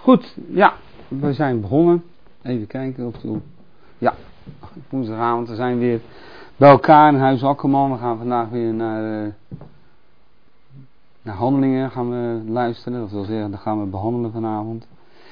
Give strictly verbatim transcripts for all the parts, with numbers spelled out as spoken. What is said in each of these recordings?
Goed, ja, we zijn begonnen. Even kijken of het... Ja, woensdagavond, we zijn weer bij elkaar in Huis Akkerman. We gaan vandaag weer naar, uh, naar handelingen gaan we luisteren. Dat wil zeggen, dat gaan we behandelen vanavond.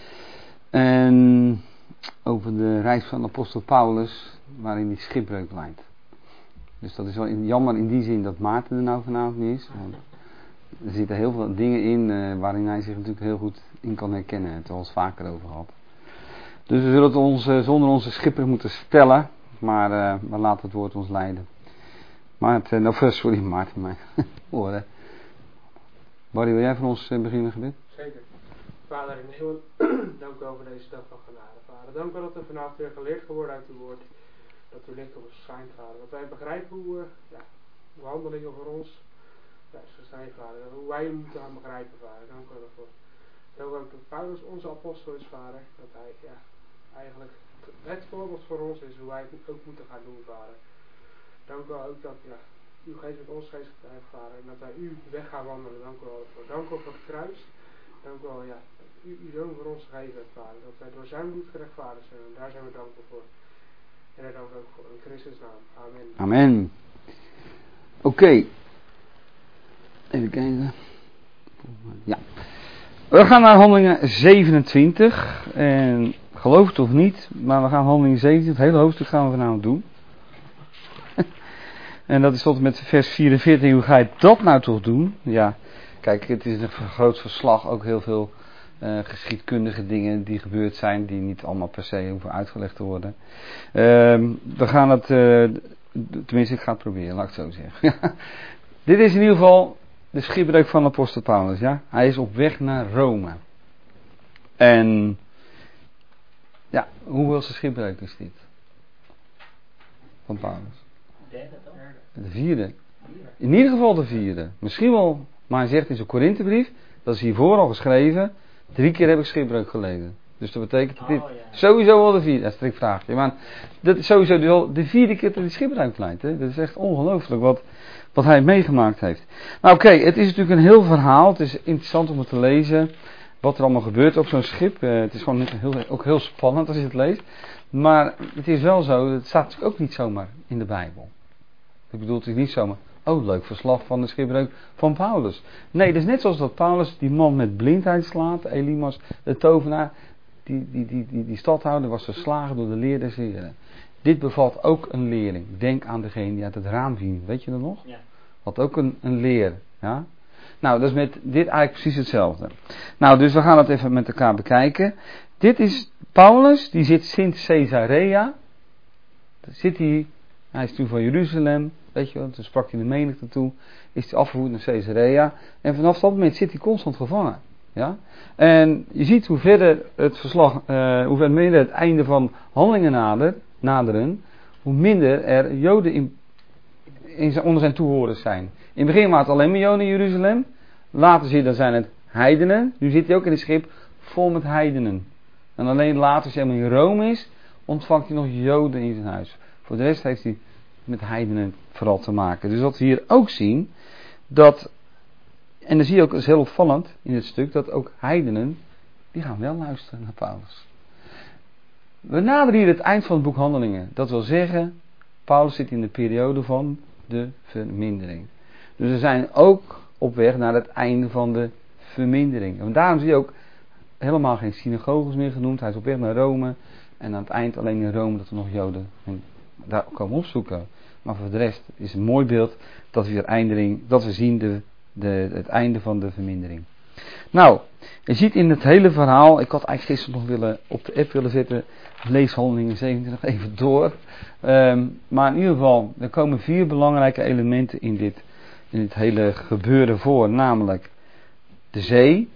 En over de reis van de apostel Paulus, waarin die schipbreuk leidt. Dus dat is wel jammer in die zin dat Maarten er nou vanavond niet is. Want er zitten heel veel dingen in uh, waarin hij zich natuurlijk heel goed in kan herkennen. Het hebben we het vaker over gehad. Dus we zullen het ons uh, zonder onze schipper moeten stellen. Maar uh, we laten het woord ons leiden. Maarten, uh, nou, sorry Maarten, maar horen. Barry, wil jij van ons uh, beginnen gebed? Zeker. Vader in de hemel, dank u wel voor deze dag van genade, Vader. Dank u wel dat er vanavond weer geleerd geworden uit uw woord. Dat uw licht op ons schijnt, Vader. Dat wij begrijpen hoe, uh, ja, uw handelingen voor ons ja, zo zijn, Vader. Hoe wij hem moeten gaan begrijpen, Vader. Dank u wel daarvoor. Dank u wel dat Paulus onze apostel is, Vader. Dat hij ja, eigenlijk het voorbeeld voor ons is hoe wij het ook moeten gaan doen, Vader. Dank u wel ook dat ja, uw geest met ons geest getuigt, Vader. En dat wij u weg gaan wandelen. Dank u wel daarvoor. Dank u wel voor het kruis. Dank u wel ja, dat u uw zoon voor ons gegeven hebt, Vader. Dat wij door zijn bloed gerechtvaardigd zijn. En daar zijn we dankbaar voor. En daar dank ook voor. In Christus naam. Amen. Amen. Oké. Okay. Even kijken. Ja. We gaan naar handelingen zevenentwintig. En geloof het of niet, maar we gaan handelingen zevenentwintig. Het hele hoofdstuk gaan we vanavond doen. En dat is tot en met vers vierenveertig. Hoe ga je dat nou toch doen? Ja, kijk, het is een groot verslag. Ook heel veel uh, geschiedkundige dingen die gebeurd zijn. Die niet allemaal per se hoeven uitgelegd te worden. Uh, we gaan het, uh, tenminste ik ga het proberen, laat ik het zo zeggen. Dit is in ieder geval de schipbreuk van de apostel Paulus. Ja? Hij is op weg naar Rome. En ja, hoeveelste schipbreuk is dit? Van Paulus? De vierde. In ieder geval de vierde. Misschien wel, maar hij zegt in zijn Korinthebrief, dat is hiervoor al geschreven, drie keer heb ik schipbreuk geleden. Dus dat betekent dat dit oh, ja. sowieso wel de vierde, dat is een strikvraagje, maar dat is sowieso wel de vierde keer dat hij schipbreuk leidt. Hè? Dat is echt ongelooflijk wat, wat hij meegemaakt heeft. Nou oké, okay, het is natuurlijk een heel verhaal, het is interessant om het te lezen, wat er allemaal gebeurt op zo'n schip. Uh, het is gewoon heel, ook heel spannend als je het leest. Maar het is wel zo, het staat natuurlijk ook niet zomaar in de Bijbel. Ik bedoel, het is niet zomaar, oh leuk verslag van de schipbreuk van Paulus. Nee, het is net zoals dat Paulus die man met blindheid slaat, Elimas, de tovenaar, die, die, die, die, die stadhouder was verslagen door de leer des Heren. Dit bevat ook een lering. Denk aan degene die uit het raam viel, weet je dat nog? Ja. Had ook een, een leer, ja. Nou, dat is met dit eigenlijk precies hetzelfde. Nou, dus we gaan dat even met elkaar bekijken. Dit is Paulus, die zit sinds Caesarea. Zit hij, hij is toen van Jeruzalem, weet je wel, toen sprak hij de menigte toe. Is hij afgevoerd naar Caesarea. En vanaf dat moment zit hij constant gevangen. Ja? En je ziet hoe verder het verslag, uh, hoe verder minder het einde van handelingen nader, naderen, hoe minder er Joden in, in zijn, onder zijn toehoorders zijn. In het begin waren het alleen maar Joden in Jeruzalem. Later zie je, dan zijn het heidenen. Nu zit hij ook in een schip vol met heidenen. En alleen later, als hij helemaal in Rome is, ontvangt hij nog Joden in zijn huis. Voor de rest heeft hij met heidenen vooral te maken. Dus wat we hier ook zien, dat, en dan zie je ook, dat is heel opvallend in het stuk, dat ook heidenen, die gaan wel luisteren naar Paulus. We naderen hier het eind van het boek Handelingen. Dat wil zeggen, Paulus zit in de periode van de vermindering. Dus we zijn ook op weg naar het einde van de vermindering. En daarom zie je ook helemaal geen synagoges meer genoemd. Hij is op weg naar Rome. En aan het eind alleen in Rome dat we nog Joden daar komen opzoeken. Maar voor de rest is een mooi beeld dat we, weer eindering, dat we zien de, de, het einde van de vermindering. Nou, je ziet in het hele verhaal, ik had eigenlijk gisteren nog willen, op de app willen zetten, lees Handelingen zevenentwintig even door. Um, maar in ieder geval, er komen vier belangrijke elementen in dit, in dit hele gebeuren voor. Namelijk de zee,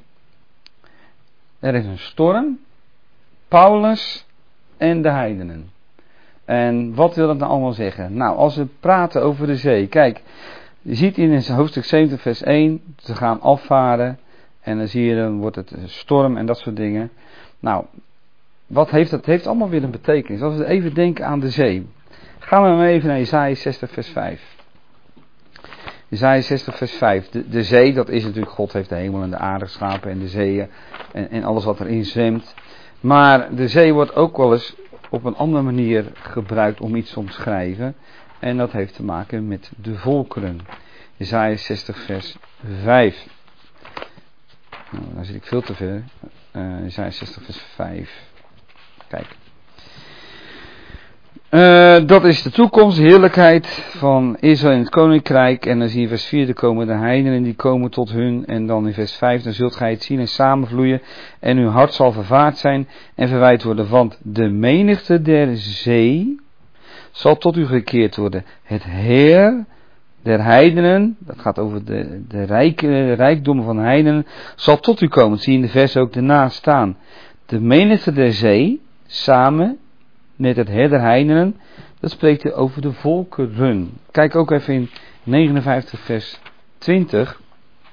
er is een storm, Paulus en de heidenen. En wat wil dat nou allemaal zeggen? Nou, als we praten over de zee, kijk, je ziet in hoofdstuk zeventig vers één, ze gaan afvaren en dan zie je, dan wordt het een storm en dat soort dingen. Nou, wat heeft dat? Het heeft allemaal weer een betekenis. Als we even denken aan de zee, gaan we maar even naar Jesaja zestig vers vijf. Jesaja zestig vers vijf. De, de zee, dat is natuurlijk, God heeft de hemel en de aarde geschapen en de zeeën en, en alles wat erin zwemt. Maar de zee wordt ook wel eens op een andere manier gebruikt om iets te omschrijven. En dat heeft te maken met de volkeren. Jesaja zestig vers vijf. Nou, daar zit ik veel te ver. Uh, Jesaja zestig vers vijf. Kijk. Uh, dat is de toekomst, de heerlijkheid van Israël in het koninkrijk. En dan zie je in vers vier, er komen de heidenen die komen tot hun. En dan in vers vijf, dan zult gij het zien en samenvloeien. En uw hart zal vervaard zijn en verwijd worden. Want de menigte der zee zal tot u gekeerd worden. Het heer der heidenen, dat gaat over de, de, rijke, de rijkdommen van de heidenen, zal tot u komen. Dat zie je in de vers ook ernaast staan. De menigte der zee, samen met het heer der heidenen, dat spreekt hij over de volkeren. Kijk ook even in negenenvijftig vers twintig.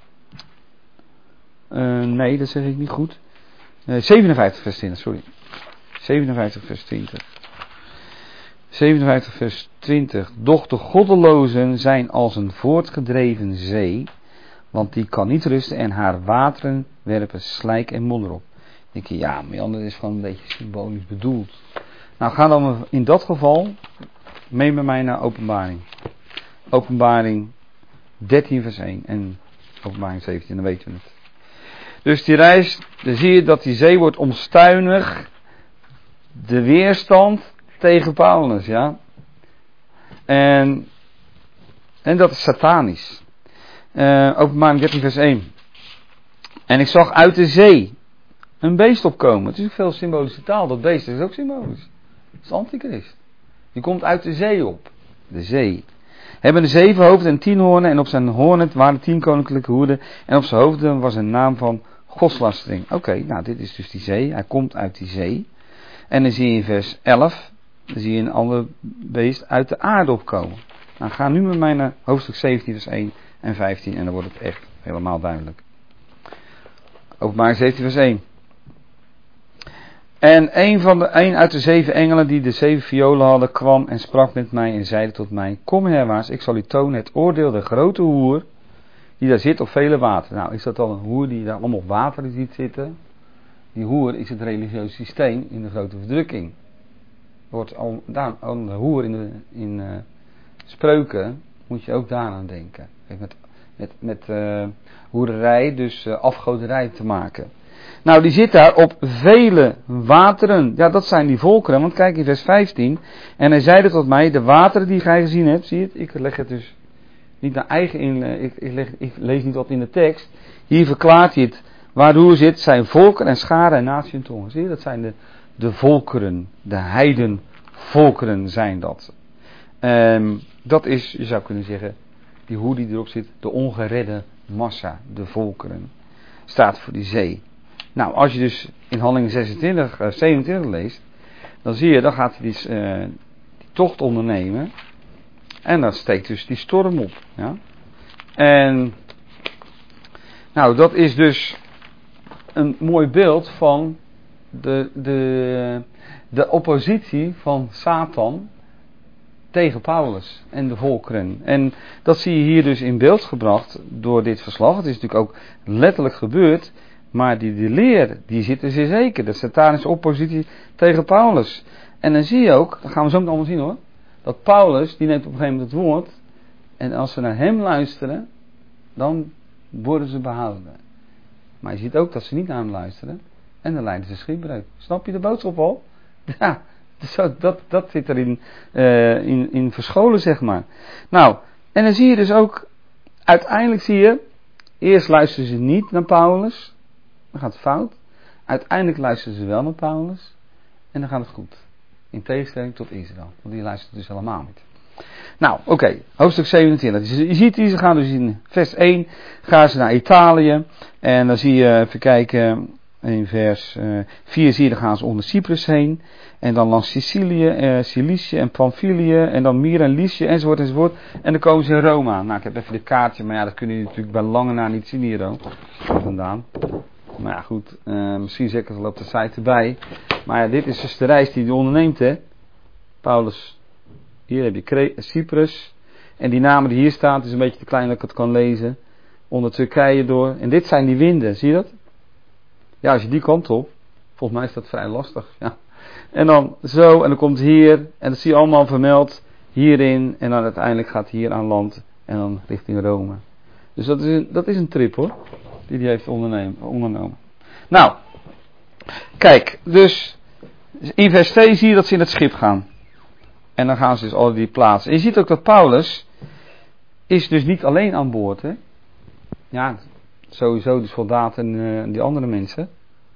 Uh, nee, dat zeg ik niet goed. Uh, zevenenvijftig vers twintig, sorry. zevenenvijftig vers twintig. zevenenvijftig vers twintig. Doch de goddelozen zijn als een voortgedreven zee, want die kan niet rusten en haar wateren werpen slijk en modder op. Dan denk je, ja, maar Jan, dat is gewoon een beetje symbolisch bedoeld. Nou, ga dan in dat geval mee met mij naar Openbaring. Openbaring dertien vers één en Openbaring zeventien, dan weten we het. Dus die reis, dan zie je dat die zee wordt omstuinig, de weerstand tegen Paulus, ja. En, en dat is satanisch. Uh, Openbaring dertien vers één. En ik zag uit de zee een beest opkomen. Het is ook veel symbolische taal, dat beest is ook symbolisch. Het is antichrist. Die komt uit de zee op. De zee. Hebben de zeven hoofden en tien hoornen. En op zijn hoornen waren tien koninklijke hoeden. En op zijn hoofden was een naam van godslastering. Oké, okay, nou dit is dus die zee. Hij komt uit die zee. En dan zie je in vers elf. Dan zie je een ander beest uit de aarde opkomen. Nou ga nu met mij naar hoofdstuk zeventien vers één en vijftien. En dan wordt het echt helemaal duidelijk. Openbaring zeventien vers één. En een, van de, een uit de zeven engelen die de zeven violen hadden kwam en sprak met mij en zeide tot mij: kom herwaarts, ik zal u tonen het oordeel der grote hoer die daar zit op vele wateren. Nou, is dat dan een hoer die daar allemaal op water ziet zitten? Die hoer is het religieuze systeem in de grote verdrukking. Wordt al, daar, aan de hoer in, de, in uh, spreuken moet je ook daaraan denken. Heeft met, met, met uh, hoererij, dus uh, afgoderij te maken. Nou, die zit daar op vele wateren. Ja, dat zijn die volkeren. Want kijk in vers vijftien. En hij zeide tot mij, de wateren die gij gezien hebt. Zie je het? Ik leg het dus niet naar eigen in. Ik, ik, leg, ik lees niet wat in de tekst. Hier verklaart hij het. Waar de hoer zit zijn volken en scharen en natie en tongen. Zie je? Dat zijn de, de volkeren. De heidenvolkeren zijn dat. Um, dat is, je zou kunnen zeggen, die hoer die erop zit. De ongeredde massa. De volkeren. Staat voor die zee. Nou, als je dus in Handelingen zesentwintig, uh, zevenentwintig leest, dan zie je, dan gaat hij die, uh, die tocht ondernemen. En dan steekt dus die storm op. Ja? En, nou, dat is dus een mooi beeld van de, de, de oppositie van Satan tegen Paulus en de volkeren. En dat zie je hier dus in beeld gebracht door dit verslag. Het is natuurlijk ook letterlijk gebeurd. Maar die, die leer, die zit er zeer zeker. De satanische oppositie tegen Paulus. En dan zie je ook, dat gaan we zo meteen allemaal zien hoor. Dat Paulus, die neemt op een gegeven moment het woord. En als ze naar hem luisteren, dan worden ze behouden. Maar je ziet ook dat ze niet naar hem luisteren. En dan leiden ze schipbreuk. Snap je de boodschap al? Ja, zo, dat, dat zit erin uh, in, in verscholen zeg maar. Nou, en dan zie je dus ook, uiteindelijk zie je, eerst luisteren ze niet naar Paulus. Dan gaat het fout. Uiteindelijk luisteren ze wel naar Paulus. En dan gaat het goed. In tegenstelling tot Israël. Want die luistert dus helemaal niet. Nou, oké. Okay, hoofdstuk zevenentwintig. Dus je ziet die, ze gaan dus in vers één. Gaan ze naar Italië. En dan zie je, even kijken. In vers uh, vier zie je, dan gaan ze onder Cyprus heen. En dan langs Sicilië, uh, Cilicië en Pamphylië. En dan Myra en Lycië enzovoort enzovoort. En dan komen ze in Rome aan. Nou, ik heb even dit kaartje. Maar ja, dat kunnen jullie natuurlijk bij lange na niet zien hier ook. Vandaan. Maar ja, goed, uh, misschien zeker wel op de site erbij. Maar ja, dit is dus de reis die hij onderneemt, hè. Paulus, hier heb je Cre- Cyprus. En die namen die hier staan, het is een beetje te klein dat ik het kan lezen. Onder Turkije door. En dit zijn die winden, zie je dat? Ja, als je die kant op, volgens mij is dat vrij lastig. Ja. En dan zo, en dan komt hier, en dat zie je allemaal vermeld hierin. En dan uiteindelijk gaat hij hier aan land en dan richting Rome. Dus dat is een, dat is een trip hoor, die hij heeft ondernomen. Nou, kijk, dus in vers twee zie je dat ze in het schip gaan. En dan gaan ze dus al die plaatsen. En je ziet ook dat Paulus is dus niet alleen aan boord. Hè? Ja, sowieso de soldaten en uh, die andere mensen.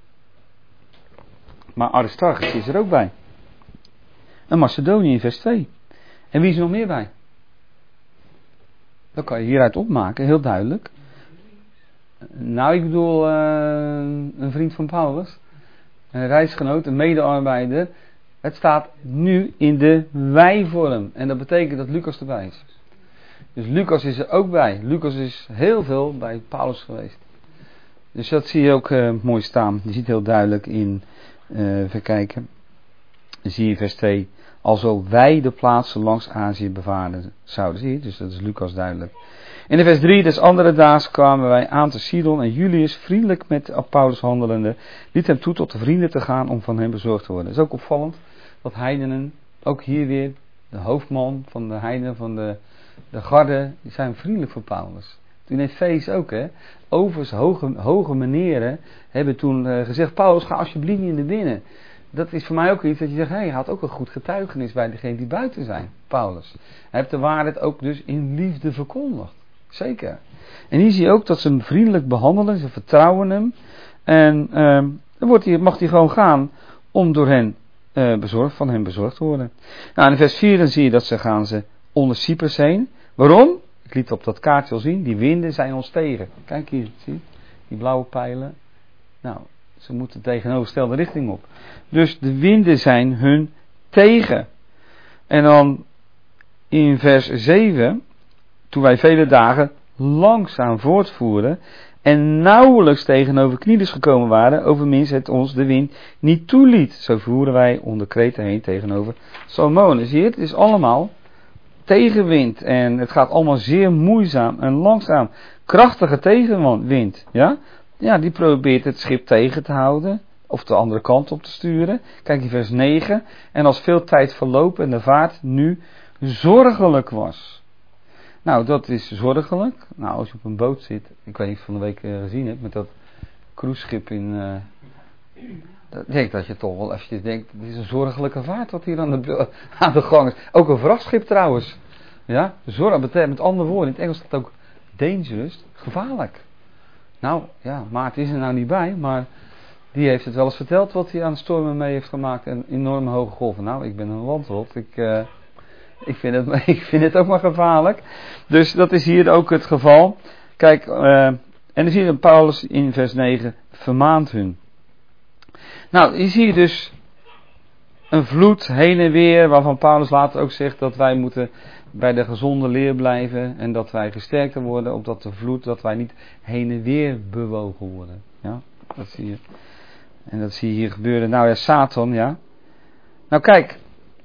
Maar Aristarchus is er ook bij. En Macedonië in vers twee. En wie is er nog meer bij? Dat kan je hieruit opmaken, heel duidelijk. Nou, ik bedoel uh, een vriend van Paulus. Een reisgenoot, een medearbeider. Het staat nu in de wij-vorm. En dat betekent dat Lucas erbij is. Dus Lucas is er ook bij. Lucas is heel veel bij Paulus geweest. Dus dat zie je ook uh, mooi staan. Je ziet heel duidelijk in, uh, even kijken. Dan zie je vers twee. Alzo wij de plaatsen langs Azië bevaren zouden. Zie je? Dus dat is Lucas duidelijk. In de vers drie, des andere daags kwamen wij aan te Sidon en Julius, vriendelijk met Paulus handelende, liet hem toe tot de vrienden te gaan om van hem bezorgd te worden. Het is ook opvallend dat heidenen, ook hier weer, de hoofdman van de heidenen, van de, de garde, die zijn vriendelijk voor Paulus. In Efeze ook, hè. Overigens, hoge, hoge meneren hebben toen uh, gezegd, Paulus, ga alsjeblieft niet in de binnen. Dat is voor mij ook iets dat je zegt, hé, hey, hij had ook een goed getuigenis bij degenen die buiten zijn, Paulus. Hij heeft de waarheid ook dus in liefde verkondigd. Zeker. En hier zie je ook dat ze hem vriendelijk behandelen, ze vertrouwen hem. En uh, dan wordt hij, mag hij gewoon gaan om door hen uh, bezorgd, van hen bezorgd te worden. Nou, in vers vier dan zie je dat ze gaan ze onder Cyprus heen. Waarom? Ik liet op dat kaartje al zien, die winden zijn ons tegen. Kijk hier, zie je? Die blauwe pijlen. Nou, ze moeten tegenovergestelde richting op. Dus de winden zijn hun tegen. En dan in vers zeven, toen wij vele dagen langzaam voortvoeren en nauwelijks tegenover Knides gekomen waren, overminst het ons de wind niet toeliet. Zo voeren wij onder Kreta heen tegenover Salmone. Zie je, het is allemaal tegenwind en het gaat allemaal zeer moeizaam en langzaam. Krachtige tegenwind, ja? Ja, die probeert het schip tegen te houden of de andere kant op te sturen. Kijk in vers negen. En als veel tijd verlopen en de vaart nu zorgelijk was. Nou, dat is zorgelijk. Nou, als je op een boot zit, ik weet niet of je van de week uh, gezien hebt, met dat cruiseschip in... Uh, dat denk dat je toch wel eventjes denkt, het is een zorgelijke vaart wat hier aan de, aan de gang is. Ook een vrachtschip trouwens. Ja, zorg, betekent met andere woorden, in het Engels staat ook dangerous, gevaarlijk. Nou, ja, Maarten is er nou niet bij, maar die heeft het wel eens verteld wat hij aan stormen mee heeft gemaakt en enorme hoge golven. Nou, ik ben een landrot, ik... Uh, Ik vind, het, ik vind het ook maar gevaarlijk. Dus dat is hier ook het geval. Kijk, uh, en dan zie je Paulus in vers negen vermaant hun. Nou, hier zie je dus een vloed heen en weer, waarvan Paulus later ook zegt dat wij moeten bij de gezonde leer blijven en dat wij gesterkter worden, opdat de vloed, dat wij niet heen en weer bewogen worden. Ja, dat zie je. En dat zie je hier gebeuren. Nou ja, Satan, ja. Nou kijk.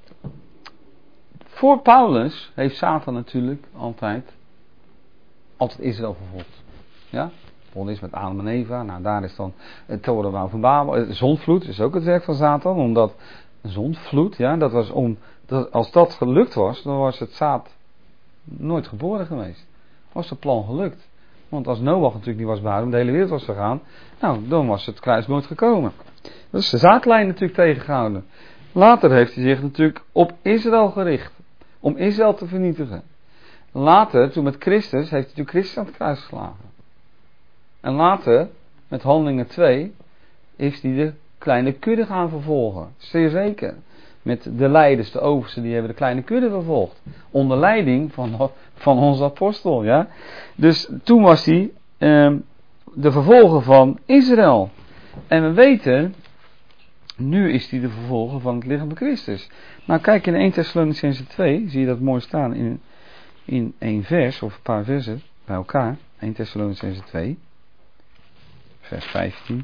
Voor Paulus heeft Satan natuurlijk altijd, altijd Israël vervolgd. Ja? Begonnen is met Adam en Eva. Nou, daar is dan het toren van Babel. Zondvloed is ook het werk van Satan. Omdat een zondvloed, ja, dat was om, dat, als dat gelukt was, dan was het zaad nooit geboren geweest. Was het plan gelukt. Want als Noach natuurlijk niet was behouden, de hele wereld was vergaan, nou, dan was het kruis nooit gekomen. Dat is de zaadlijn natuurlijk tegengehouden. Later heeft hij zich natuurlijk op Israël gericht. Om Israël te vernietigen. Later, toen met Christus, heeft hij natuurlijk Christus aan het kruis geslagen. En later, met Handelingen twee, is hij de kleine kudde gaan vervolgen. Zeer zeker. Met de leiders, de oversten, die hebben de kleine kudde vervolgd. Onder leiding van, van onze apostel, ja. Dus toen was hij um, de vervolger van Israël. En we weten, nu is hij de vervolger van het lichaam van Christus. Nou, kijk in Eerste Thessalonicenzen twee, zie je dat mooi staan in, in één vers, of een paar versen bij elkaar. Eerste Thessalonicenzen twee, vers vijftien.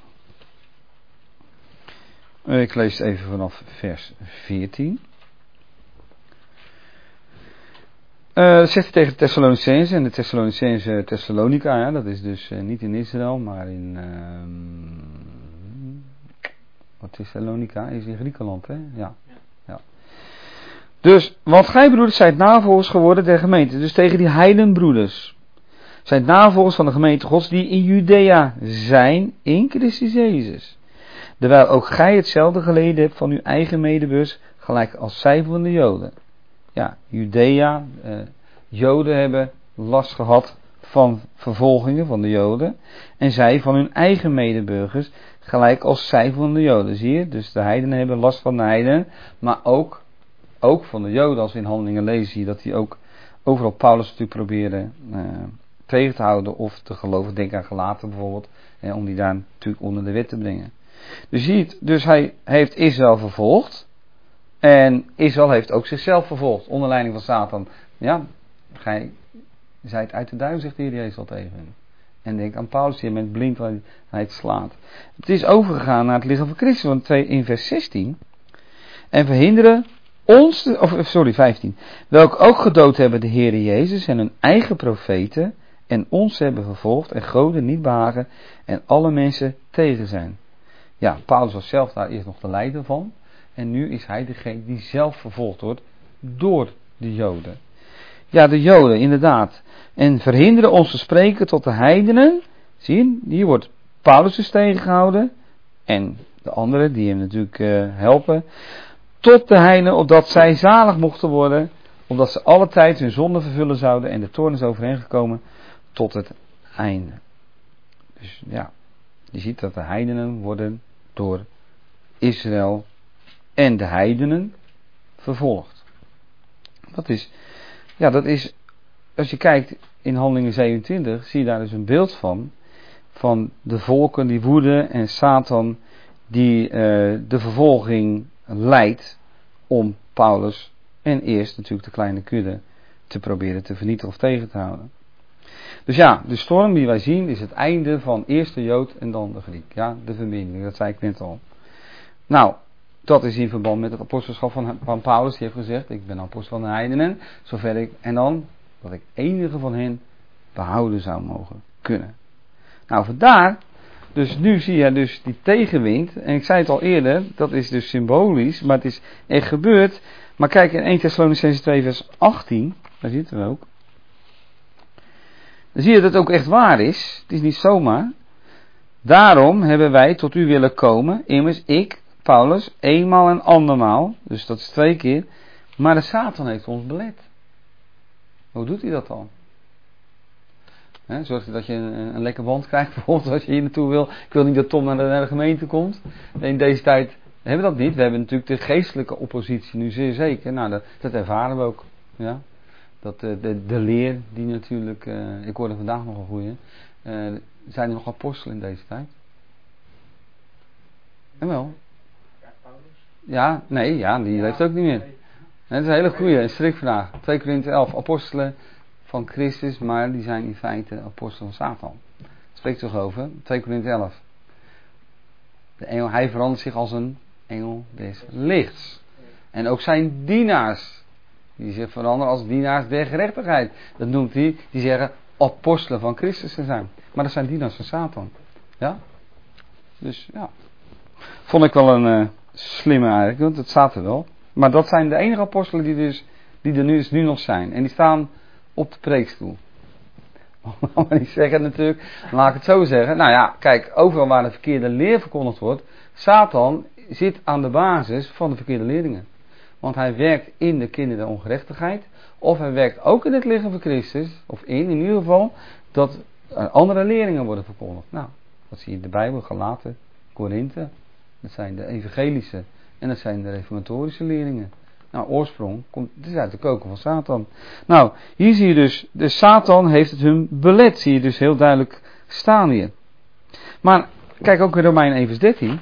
Ik lees even vanaf vers veertien. Uh, dat zegt hij tegen de Thessalonicenzen. En de Thessalonicenzen, Thessalonica, ja, dat is dus uh, niet in Israël, maar in... Uh, wat Thessalonica is in Griekenland, hè? Ja. ja. Dus, want gij broeders zijt navolgers geworden der gemeente. Dus tegen die heidenbroeders. Zijt navolgers van de gemeente Gods die in Judea zijn in Christus Jezus. Terwijl ook gij hetzelfde geleden hebt van uw eigen medeburgers, gelijk als zij van de Joden. Ja, Judea, eh, Joden hebben last gehad van vervolgingen van de Joden. En zij van hun eigen medeburgers, gelijk als zij van de Joden. Zie je? Dus de heidenen hebben last van de heidenen, maar ook, ook van de Joden. Als we in Handelingen lezen, zie je dat die ook overal Paulus natuurlijk proberen uh, tegen te houden of te geloven. Denk aan Galaten bijvoorbeeld, eh, om die daar natuurlijk onder de wet te brengen. Dus je ziet, dus hij heeft Israël vervolgd. En Israël heeft ook zichzelf vervolgd, onder leiding van Satan. Ja, gij zijt uit de duivel, zegt de Heer Jezus al tegen hen. En denk aan Paulus die met blindheid slaat. Het is overgegaan naar het lichaam van Christus, want in vers zestien. En verhinderen ons, te, of sorry, vijftien. Welke ook gedood hebben de Heer Jezus en hun eigen profeten en ons hebben vervolgd en goden niet behagen en alle mensen tegen zijn. Ja, Paulus was zelf daar eerst nog de leider van. En nu is hij degene die zelf vervolgd wordt door de Joden. Ja, de Joden, inderdaad. En verhinderen ons te spreken tot de heidenen. Zie je, hier wordt Paulus dus tegengehouden. En de anderen die hem natuurlijk uh, helpen. Tot de heidenen, opdat zij zalig mochten worden. Omdat ze alle tijd hun zonde vervullen zouden. En de toorn is overheen gekomen tot het einde. Dus ja, je ziet dat de heidenen worden door Israël en de heidenen vervolgd. Dat is, ja, dat is, als je kijkt in Handelingen zevenentwintig, zie je daar dus een beeld van, van de volken die woeden en Satan die uh, de vervolging leidt om Paulus en eerst natuurlijk de kleine kudde te proberen te vernietigen of tegen te houden. Dus ja, de storm die wij zien is het einde van eerst de Jood en dan de Griek. Ja, de verbinding, dat zei ik net al. Nou, dat is in verband met het apostelschap van, van Paulus. Die heeft gezegd, ik ben apostel van de heidenen. Zover ik, en dan dat ik enige van hen behouden zou mogen kunnen. Nou, vandaar. Dus nu zie je dus die tegenwind. En ik zei het al eerder, dat is dus symbolisch. Maar het is echt gebeurd. Maar kijk in eerste Thessalonicenzen twee vers achttien. Daar zitten we ook. Dan zie je dat het ook echt waar is. Het is niet zomaar. Daarom hebben wij tot u willen komen. Immers ik, Paulus, eenmaal en andermaal. Dus dat is twee keer. Maar de Satan heeft ons belet. Hoe doet hij dat dan? He, zorgt dat je een, een lekker band krijgt, bijvoorbeeld als je hier naartoe wil. Ik wil niet dat Tom naar de, naar de gemeente komt. In deze tijd hebben we dat niet. We hebben natuurlijk de geestelijke oppositie nu zeer zeker. Nou, dat, dat ervaren we ook. Ja? Dat de, de, de leer die natuurlijk, uh, ik hoorde vandaag nog een goeie. Uh, zijn er nog apostelen in deze tijd? En wel. Ja, nee, ja, die leeft ook niet meer. Dat is een hele goeie, een strikvraag. twee Korinthe elf, apostelen van Christus, maar die zijn in feite apostelen van Satan. Dat spreekt toch over, twee Korinthe elf. De engel, hij verandert zich als een engel des lichts. En ook zijn dienaars, die zich veranderen als dienaars der gerechtigheid. Dat noemt hij, die zeggen apostelen van Christus te zijn. Maar dat zijn dienaars van Satan. Ja? Dus ja. Vond ik wel een uh, slimme eigenlijk, want het staat er wel. Maar dat zijn de enige apostelen die, dus, die er nu, dus nu nog zijn. En die staan op de preekstoel. Maar niet zeggen natuurlijk, laat ik het zo zeggen. Nou ja, kijk, overal waar de verkeerde leer verkondigd wordt, Satan zit aan de basis van de verkeerde leerlingen. Want hij werkt in de kinderen der ongerechtigheid, of hij werkt ook in het lichaam van Christus, of in, in ieder geval, dat er andere leerlingen worden verkondigd. Nou, dat zie je in de Bijbel, Galaten, Korinthe, dat zijn de evangelische en dat zijn de reformatorische leerlingen. Nou, oorsprong komt, het is uit de koker van Satan. Nou, hier zie je dus, de Satan heeft het hun belet, zie je dus heel duidelijk staan hier. Maar, kijk ook in Romeinen één vers dertien.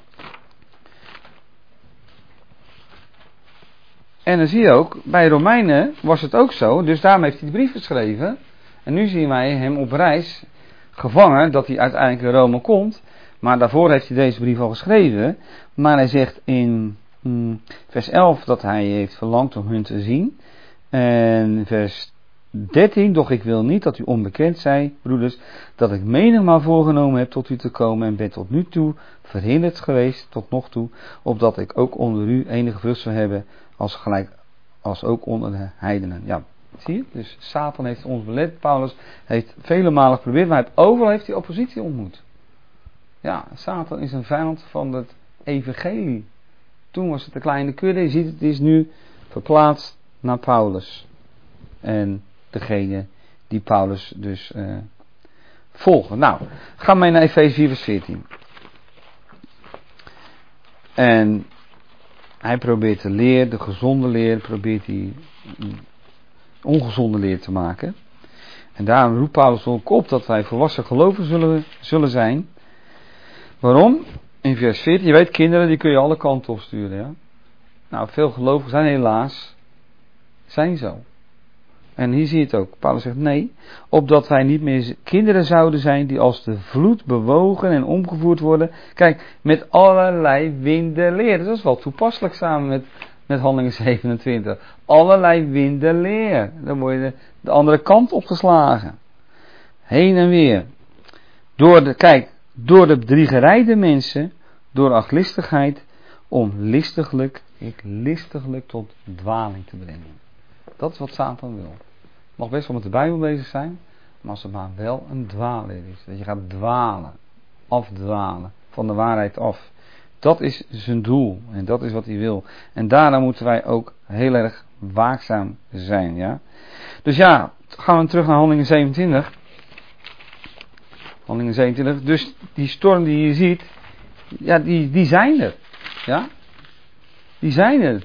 En dan zie je ook, bij Romeinen was het ook zo, dus daarom heeft hij de brief geschreven. En nu zien wij hem op reis gevangen, dat hij uiteindelijk in Rome komt. Maar daarvoor heeft hij deze brief al geschreven. Maar hij zegt in mm, vers elf dat hij heeft verlangd om hun te zien. En vers dertien, doch ik wil niet dat u onbekend zij, broeders, dat ik menigmaal voorgenomen heb tot u te komen en ben tot nu toe verhinderd geweest, tot nog toe, opdat ik ook onder u enige vrucht zou hebben, als gelijk als ook onder de heidenen. Ja, zie je? Dus Satan heeft ons belet, Paulus heeft vele malen geprobeerd, maar overal heeft hij oppositie ontmoet. Ja, Satan is een vijand van het evangelie. Toen was het een kleine kudde, je ziet het is nu verplaatst naar Paulus. En degene die Paulus dus uh, volgen. Nou, gaan we naar Efeze vier vers veertien. En hij probeert de leer, de gezonde leer, probeert hij ongezonde leer te maken. En daarom roept Paulus ook op dat wij volwassen gelovigen zullen, zullen zijn. Waarom? In vers veertien, je weet kinderen, die kun je alle kanten op sturen. Ja? Nou, veel gelovigen zijn helaas, zijn zo. En hier zie je het ook. Paulus zegt nee, opdat wij niet meer kinderen zouden zijn die als de vloed bewogen en omgevoerd worden. Kijk, met allerlei winden leer. Dat is wel toepasselijk samen met, met Handelingen zevenentwintig. Allerlei winden leer. Dan word je de, de andere kant opgeslagen. Heen en weer. Door de, kijk, door de bedriegerij der mensen, door achterlistigheid, om listiglijk, ik listiglijk tot dwaling te brengen. Dat is wat Satan wil. Het mag best wel met de Bijbel bezig zijn, maar als het maar wel een dwaaler is. Dat je gaat dwalen, afdwalen, van de waarheid af. Dat is zijn doel en dat is wat hij wil. En daarna moeten wij ook heel erg waakzaam zijn. Ja? Dus ja, gaan we terug naar Handelingen zevenentwintig. Handelingen zevenentwintig. Dus die storm die je ziet, ja, die, die zijn er. Ja? Die zijn er.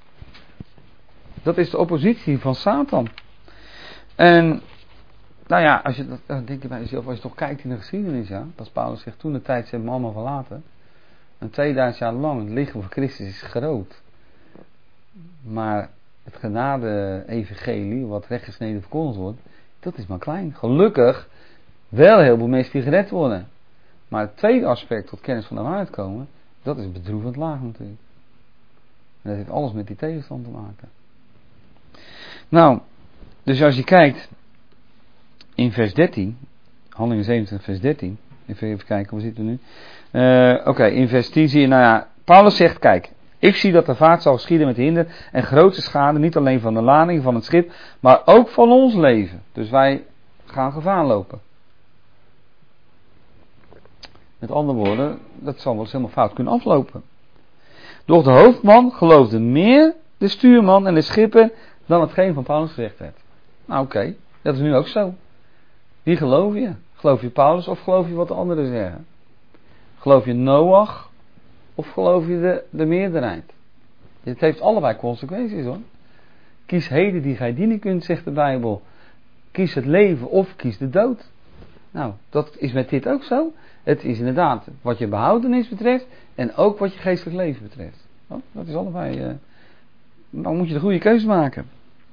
Dat is de oppositie van Satan. En, nou ja, als je, dan denk je bij jezelf, als je toch kijkt in de geschiedenis, ja, dat Paulus zegt, toen de tijd, ze hebben me allemaal verlaten. En tweeduizend jaar lang, het lichaam van Christus is groot. Maar het genade-evangelie, wat weggesneden verkondigd wordt, dat is maar klein. Gelukkig wel heel veel mensen die gered worden. Maar het tweede aspect, tot kennis van de waarheid komen, dat is bedroevend laag natuurlijk. En dat heeft alles met die tegenstand te maken. Nou, dus als je kijkt in vers dertien, Handelingen zevenentwintig vers dertien, even, even kijken, hoe zitten we nu? Uh, Oké, okay, in vers tien zie je, nou ja, Paulus zegt, kijk, ik zie dat de vaart zal geschieden met hinder en grote schade, niet alleen van de lading van het schip, maar ook van ons leven. Dus wij gaan gevaar lopen. Met andere woorden, dat zal wel eens helemaal fout kunnen aflopen. Doch de hoofdman geloofde meer de stuurman en de schipper dan hetgeen van Paulus gezegd werd. Nou oké, okay, dat is nu ook zo. Wie geloof je? Geloof je Paulus of geloof je wat de anderen zeggen? Geloof je Noach of geloof je de, de meerderheid? Het heeft allebei consequenties hoor. Kies heden die gij dienen kunt, zegt de Bijbel. Kies het leven of kies de dood. Nou, dat is met dit ook zo. Het is inderdaad wat je behoudenis betreft en ook wat je geestelijk leven betreft. Oh, dat is allebei. Uh, dan moet je de goede keuze maken.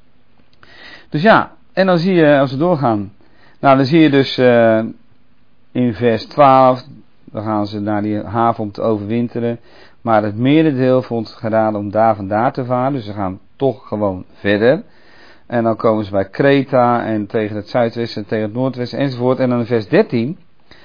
Dus ja, en dan zie je, als we doorgaan. Nou, dan zie je dus uh, in vers twaalf, dan gaan ze naar die haven om te overwinteren. Maar het merendeel vond het geraden om daar vandaar te varen. Dus ze gaan toch gewoon verder. En dan komen ze bij Kreta en tegen het zuidwesten en tegen het noordwesten enzovoort. En dan in vers dertien.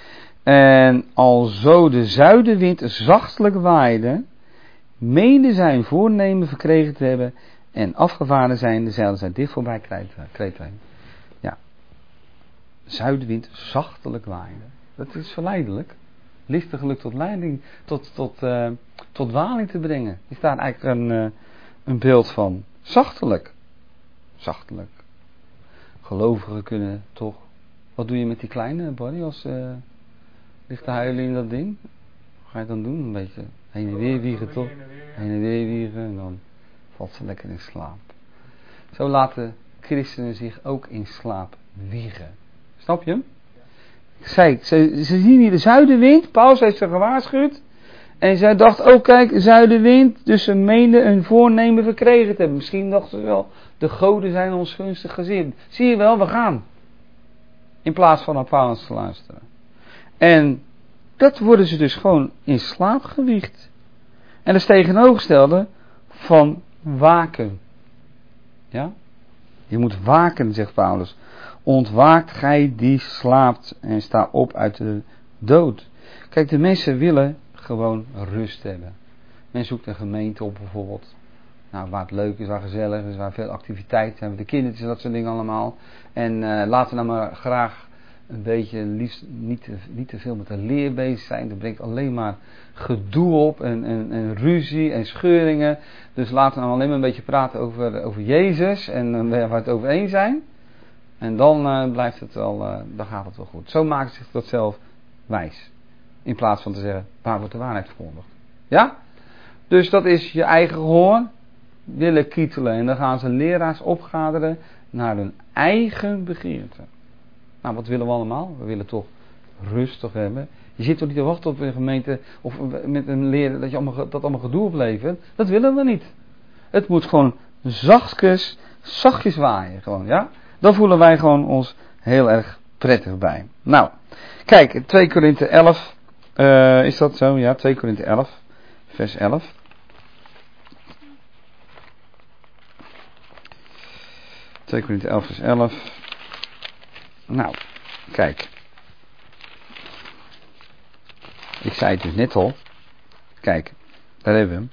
En alzo de zuidenwind zachtelijk waaide, meende zij een voornemen verkregen te hebben en afgevaren zijnde zeilden zij dicht voorbij Kreta. Ja, zuidenwind zachtelijk waaide. Dat is verleidelijk. Lichtiglijk tot leiding, tot, tot, uh, tot dwaling te brengen. Is daar eigenlijk een, uh, een beeld van. Zachtelijk. Zachtelijk. Gelovigen kunnen toch. Wat doe je met die kleine, Barry, als uh, ligt te huilen in dat ding? Wat ga je dan doen? Een beetje heen en weer wiegen toch? Heen en weer wiegen en dan valt ze lekker in slaap. Zo laten christenen zich ook in slaap wiegen. Snap je hem? Ik zei, ze, ze zien hier de zuidenwind. Paulus heeft ze gewaarschuwd. En zij dacht, oh kijk, zuidenwind. Dus ze meenden een voornemen verkregen te hebben. Misschien dachten ze wel, de goden zijn ons gunstig gezind. Zie je wel, we gaan. In plaats van naar Paulus te luisteren. En dat worden ze dus gewoon in slaap gewiegd. En dat is tegenovergestelde van waken. Ja? Je moet waken, zegt Paulus. Ontwaakt gij die slaapt en sta op uit de dood. Kijk, de mensen willen gewoon rust hebben. Men zoekt een gemeente op bijvoorbeeld. Nou, waar het leuk is, waar gezellig is, waar veel activiteit hebben. De kindertjes en dat soort dingen allemaal. En uh, laten we nou maar graag een beetje, liefst niet te, niet te veel met de leer bezig zijn. Dat brengt alleen maar gedoe op en, en, en ruzie en scheuringen. Dus laten we nou alleen maar een beetje praten over, over Jezus en uh, waar we het over eens zijn. En dan uh, blijft het wel, uh, dan gaat het wel goed. Zo maken ze zich dat zelf wijs. In plaats van te zeggen, waar wordt de waarheid verkondigd? Ja? Dus dat is je eigen gehoor willen kietelen. En dan gaan ze leraars opgaderen naar hun eigen begeerte. Nou, wat willen we allemaal? We willen toch rustig hebben. Je zit toch niet te wachten op een gemeente of met een leraar dat je allemaal, dat allemaal gedoe oplevert. Dat willen we niet. Het moet gewoon zachtjes, zachtjes waaien. Gewoon, ja? Dan voelen wij gewoon ons heel erg prettig bij. Nou, kijk, twee Korinthe elf. Uh, is dat zo? Ja, twee Korinthe elf. Vers elf. twee Korinthe elf vers elf. Nou, kijk. Ik zei het dus net al. Kijk, daar hebben we hem.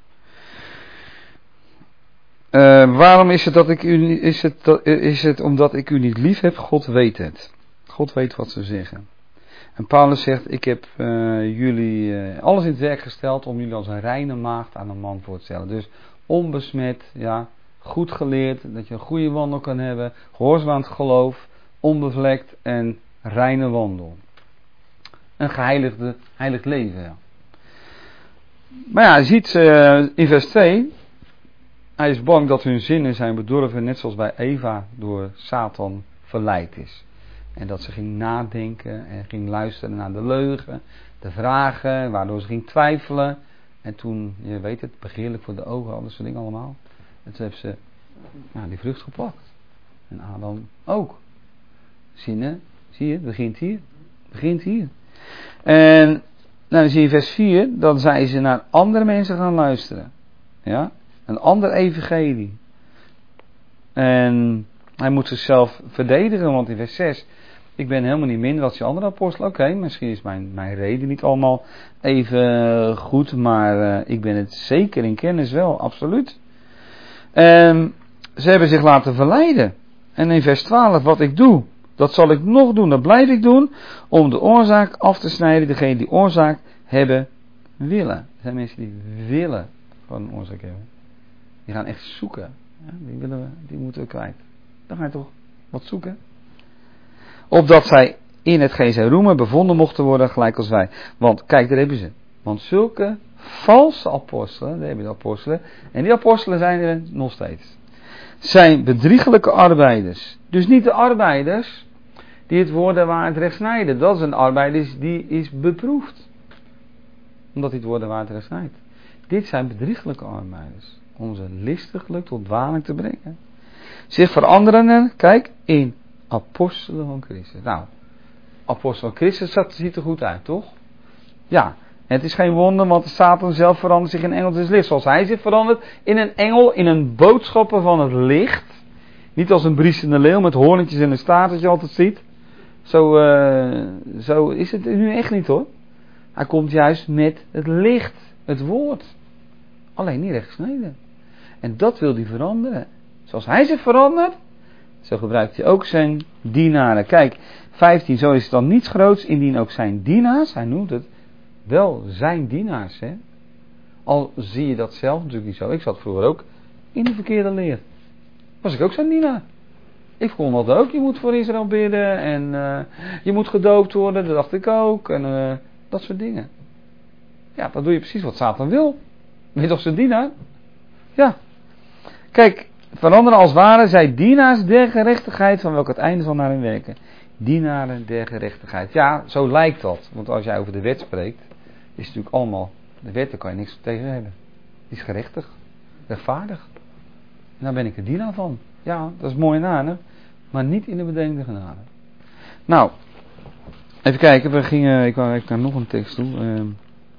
Uh, waarom is het dat ik u is het, dat, is het omdat ik u niet lief heb? God weet het. God weet wat ze zeggen. En Paulus zegt, ik heb uh, jullie uh, alles in het werk gesteld om jullie als een reine maagd aan een man voor te stellen. Dus onbesmet, ja, goed geleerd, dat je een goede wandel kan hebben, gehoorzaam geloof, onbevlekt en reine wandel. Een geheiligde, heilig leven, ja. Maar ja, je ziet uh, in vers twee, hij is bang dat hun zinnen zijn bedorven, net zoals bij Eva door Satan verleid is. En dat ze ging nadenken en ging luisteren naar de leugen, de vragen, waardoor ze ging twijfelen. En toen, je weet het, begeerlijk voor de ogen, al dat soort dingen allemaal. En toen heeft ze nou, die vrucht gepakt. En Adam ook. Zinnen, zie je, het begint hier. Het begint hier. En nou, dan zie je vers vier, dan zijn ze naar andere mensen gaan luisteren. Ja, een ander evangelie. En hij moet zichzelf verdedigen, want in vers zes, ik ben helemaal niet minder als die andere apostelen. Oké, okay, misschien is mijn, mijn reden niet allemaal even goed, maar uh, ik ben het zeker in kennis wel, absoluut. En ze hebben zich laten verleiden. En in vers twaalf, wat ik doe, dat zal ik nog doen, dat blijf ik doen, om de oorzaak af te snijden, degene die oorzaak hebben willen. Er zijn mensen die willen gewoon een oorzaak hebben. Die gaan echt zoeken. Ja, die willen we, die moeten we kwijt. Dan ga je toch wat zoeken. Opdat zij in hetgeen zij roemen bevonden mochten worden gelijk als wij. Want kijk, daar hebben ze. Want zulke valse apostelen, daar hebben de apostelen. En die apostelen zijn er nog steeds. Zijn bedriegelijke arbeiders. Dus niet de arbeiders die het woord der waarheid recht snijden. Dat is een arbeider die is beproefd. Omdat hij het woord der waarheid recht snijdt. Dit zijn bedriegelijke arbeiders. Om ze listiglijk tot dwaling te brengen. Zich veranderen, kijk, in apostelen van Christus. Nou, apostelen van Christus, dat ziet er goed uit, toch? Ja, het is geen wonder, want Satan zelf verandert zich in engel des lichts. Zoals hij zich verandert in een engel, in een boodschapper van het licht. Niet als een briesende leeuw met hoorntjes en een staart dat je altijd ziet. Zo, uh, zo is het nu echt niet, hoor. Hij komt juist met het licht, het woord. Alleen niet recht gesneden. En dat wil hij veranderen. Zoals hij zich verandert, zo gebruikt hij ook zijn dienaren. Kijk, vijftien, zo is het dan niets groots, indien ook zijn dienaars, hij noemt het wel zijn dienaars. Hè? Al zie je dat zelf natuurlijk niet zo. Ik zat vroeger ook in de verkeerde leer. Was ik ook zijn dienaar. Ik vond dat ook, je moet voor Israël bidden en uh, je moet gedoopt worden, dat dacht ik ook. En uh, dat soort dingen. Ja, dan doe je precies wat Satan wil. Ben je toch zijn dienaar? Ja. Kijk, veranderen als ware zij dienaars der gerechtigheid, van welk het einde zal naar hen werken. Dienaren der gerechtigheid. Ja, zo lijkt dat. Want als jij over de wet spreekt, is het natuurlijk allemaal, de wet, daar kan je niks tegen hebben. Die is gerechtig, rechtvaardig. En daar ben ik een dienaar van. Ja, dat is mooi en aardig, maar niet in de bedenkende genade. Nou, even kijken, we gingen, ik wou even naar nog een tekst toe. Uh,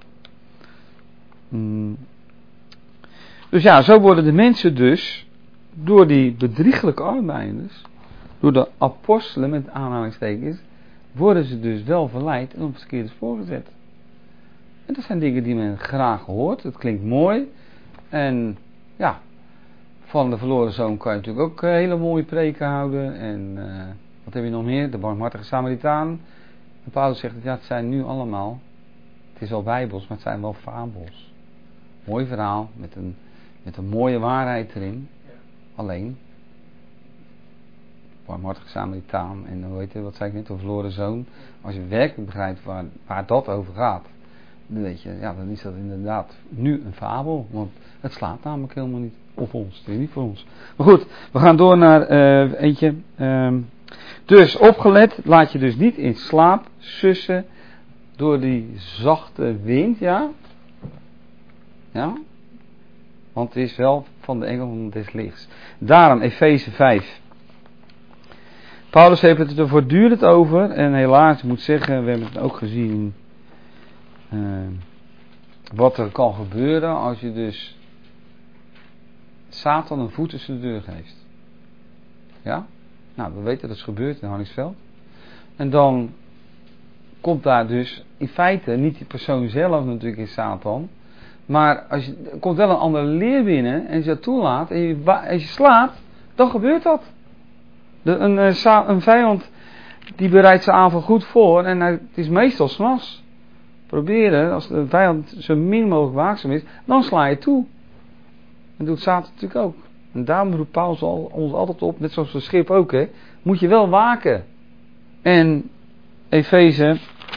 mm. Dus ja, zo worden de mensen dus door die bedrieglijke arbeiders, door de apostelen met aanhalingstekens, worden ze dus wel verleid en op het verkeerde spoor gezet. En dat zijn dingen die men graag hoort. Het klinkt mooi. En ja, van de verloren zoon kan je natuurlijk ook hele mooie preken houden. En uh, wat heb je nog meer? De barmhartige Samaritaan. En Paulus zegt, ja, het zijn nu allemaal, het is wel bijbels, maar het zijn wel fabels. Mooi verhaal, met een, met een mooie waarheid erin. Alleen, barmhartige Samaritaan en hoe heet het, wat zei ik net, de verloren zoon. Als je werkelijk begrijpt waar, waar dat over gaat, dan weet je, ja, dan is dat inderdaad nu een fabel. Want het slaat namelijk helemaal niet op ons. Het is niet voor ons. Maar goed, we gaan door naar uh, eentje. Um, dus opgelet, laat je dus niet in slaap sussen door die zachte wind, ja. Ja. Want het is wel van de engel des lichts. Daarom, Efeze vijf. Paulus heeft het er voortdurend over. En helaas, ik moet zeggen, we hebben het ook gezien. Uh, wat er kan gebeuren als je dus Satan een voet tussen de deur geeft. Ja? Nou, we weten dat het is gebeurd in Harningsveld. En dan komt daar dus in feite niet die persoon zelf natuurlijk in Satan. Maar als je, er komt wel een andere leer binnen en als je dat toelaat en je, als je slaapt, dan gebeurt dat. De, een, een, een vijand die bereidt zijn aanval goed voor en het is meestal 's nachts. Proberen, als de vijand zo min mogelijk waakzaam is, dan sla je toe. Dat doet Satan natuurlijk ook. En daarom roept Paulus ons altijd op, net zoals het schip ook, hè, moet je wel waken. En Efeze.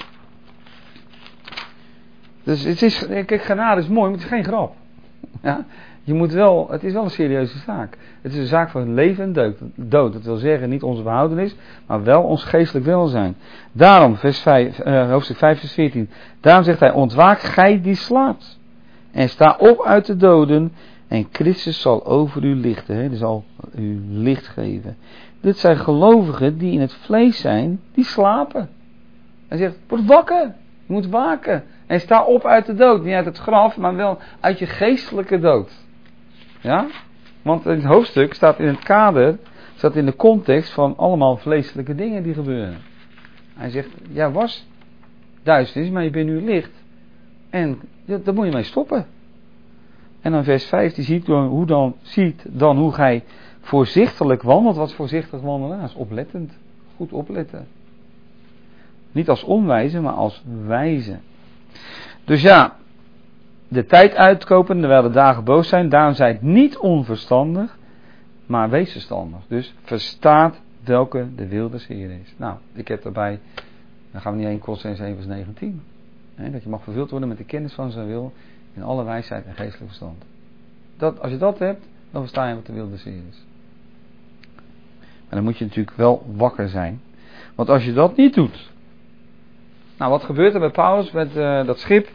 Dus het is, kijk, genade is mooi, maar het is geen grap. Ja? Je moet wel, het is wel een serieuze zaak. Het is een zaak van leven en dood. dood. Dat wil zeggen, niet onze behoudenis, maar wel ons geestelijk welzijn. Daarom, vers vijf, uh, hoofdstuk vijf, vers veertien. Daarom zegt hij, ontwaak gij die slaapt. En sta op uit de doden. En Christus zal over u lichten. Hij zal u licht geven. Dit zijn gelovigen die in het vlees zijn, die slapen. Hij zegt, word wakker. Je moet waken. En sta op uit de dood. Niet uit het graf, maar wel uit je geestelijke dood. Ja? Want in het hoofdstuk staat in het kader, staat in de context van allemaal vleeselijke dingen die gebeuren. Hij zegt, ja, was duisternis, maar je bent nu licht. En ja, daar moet je mee stoppen. En dan vers vijf, die ziet, hoe dan, ziet dan hoe gij voorzichtig wandelt. Wat voorzichtig wandelen? Dat is oplettend. Goed opletten. Niet als onwijze, maar als wijze. Dus ja, de tijd uitkopen terwijl de dagen boos zijn. Daarom zijt niet onverstandig, maar wees verstandig. Dus verstaat welke de wil des Heeren is. Nou, ik heb daarbij, dan gaan we niet heen, Kolossenzen één vers negentien. He, dat je mag vervuld worden met de kennis van zijn wil in alle wijsheid en geestelijk verstand. Dat, als je dat hebt, dan versta je wat de wil des Heeren is. Maar dan moet je natuurlijk wel wakker zijn. Want als je dat niet doet. Nou, wat gebeurt er bij Paulus met uh, dat schip?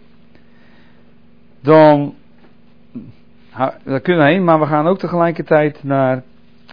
Dan, daar kunnen we heen, maar we gaan ook tegelijkertijd naar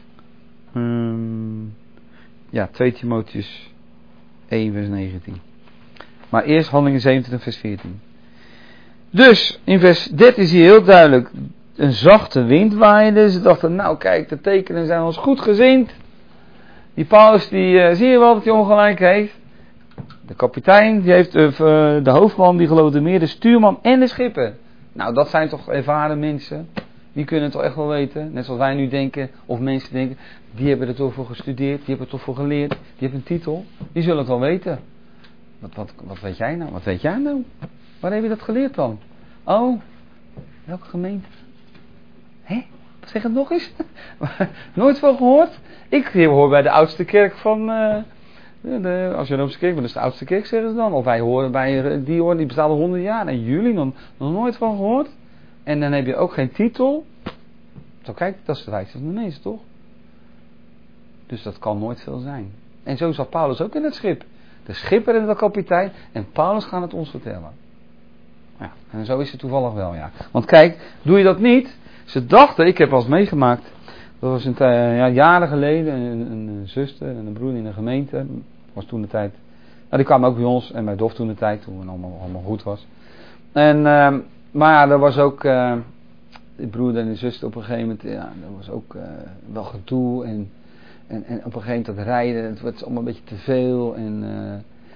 um, ja, twee Timotheüs één vers negentien. Maar eerst Handelingen zeventwintig vers veertien. Dus, in vers dertien zie je heel duidelijk, een zachte wind waaide. Ze dachten, nou kijk, de tekenen zijn ons goed gezind. Die Paulus, die uh, zie je wel dat hij ongelijk heeft. De kapitein, die heeft, uh, de hoofdman, die geloofde meer, de stuurman en de schipper. Nou, dat zijn toch ervaren mensen. Die kunnen het toch echt wel weten. Net zoals wij nu denken, of mensen denken, die hebben er toch voor gestudeerd, die hebben er toch voor geleerd, die hebben een titel. Die zullen het wel weten. Wat, wat, wat weet jij nou? Wat weet jij nou? Waar heb je dat geleerd dan? Oh, welke gemeente? Hé, zeg het nog eens. Nooit van gehoord? Ik hoor bij de oudste kerk van... Uh, de, als je een oudste kerk bent, dat is de oudste kerk, zeggen ze dan. Of wij horen bij die horen, die bestaat al honderd jaar. En jullie nog, nog nooit van gehoord. En dan heb je ook geen titel. Zo kijk, dat is de wijsheid van de meeste, toch? Dus dat kan nooit veel zijn. En zo zat Paulus ook in het schip. De schipper en de kapitein. En Paulus gaan het ons vertellen. Ja, en zo is het toevallig wel, ja. Want kijk, doe je dat niet. Ze dachten, ik heb wel eens meegemaakt. Dat was een uh, ja, jaren geleden. Een, een, een zuster en een broer in een gemeente. Was toen de tijd. Nou, die kwamen ook bij ons en bij Dof toen de tijd. Toen het allemaal, allemaal goed was. En, uh, maar ja, er was ook. Uh, de broer en de zuster op een gegeven moment, ja, dat was ook uh, wel gedoe. En, en, en op een gegeven moment dat rijden, het werd allemaal een beetje te veel. En uh,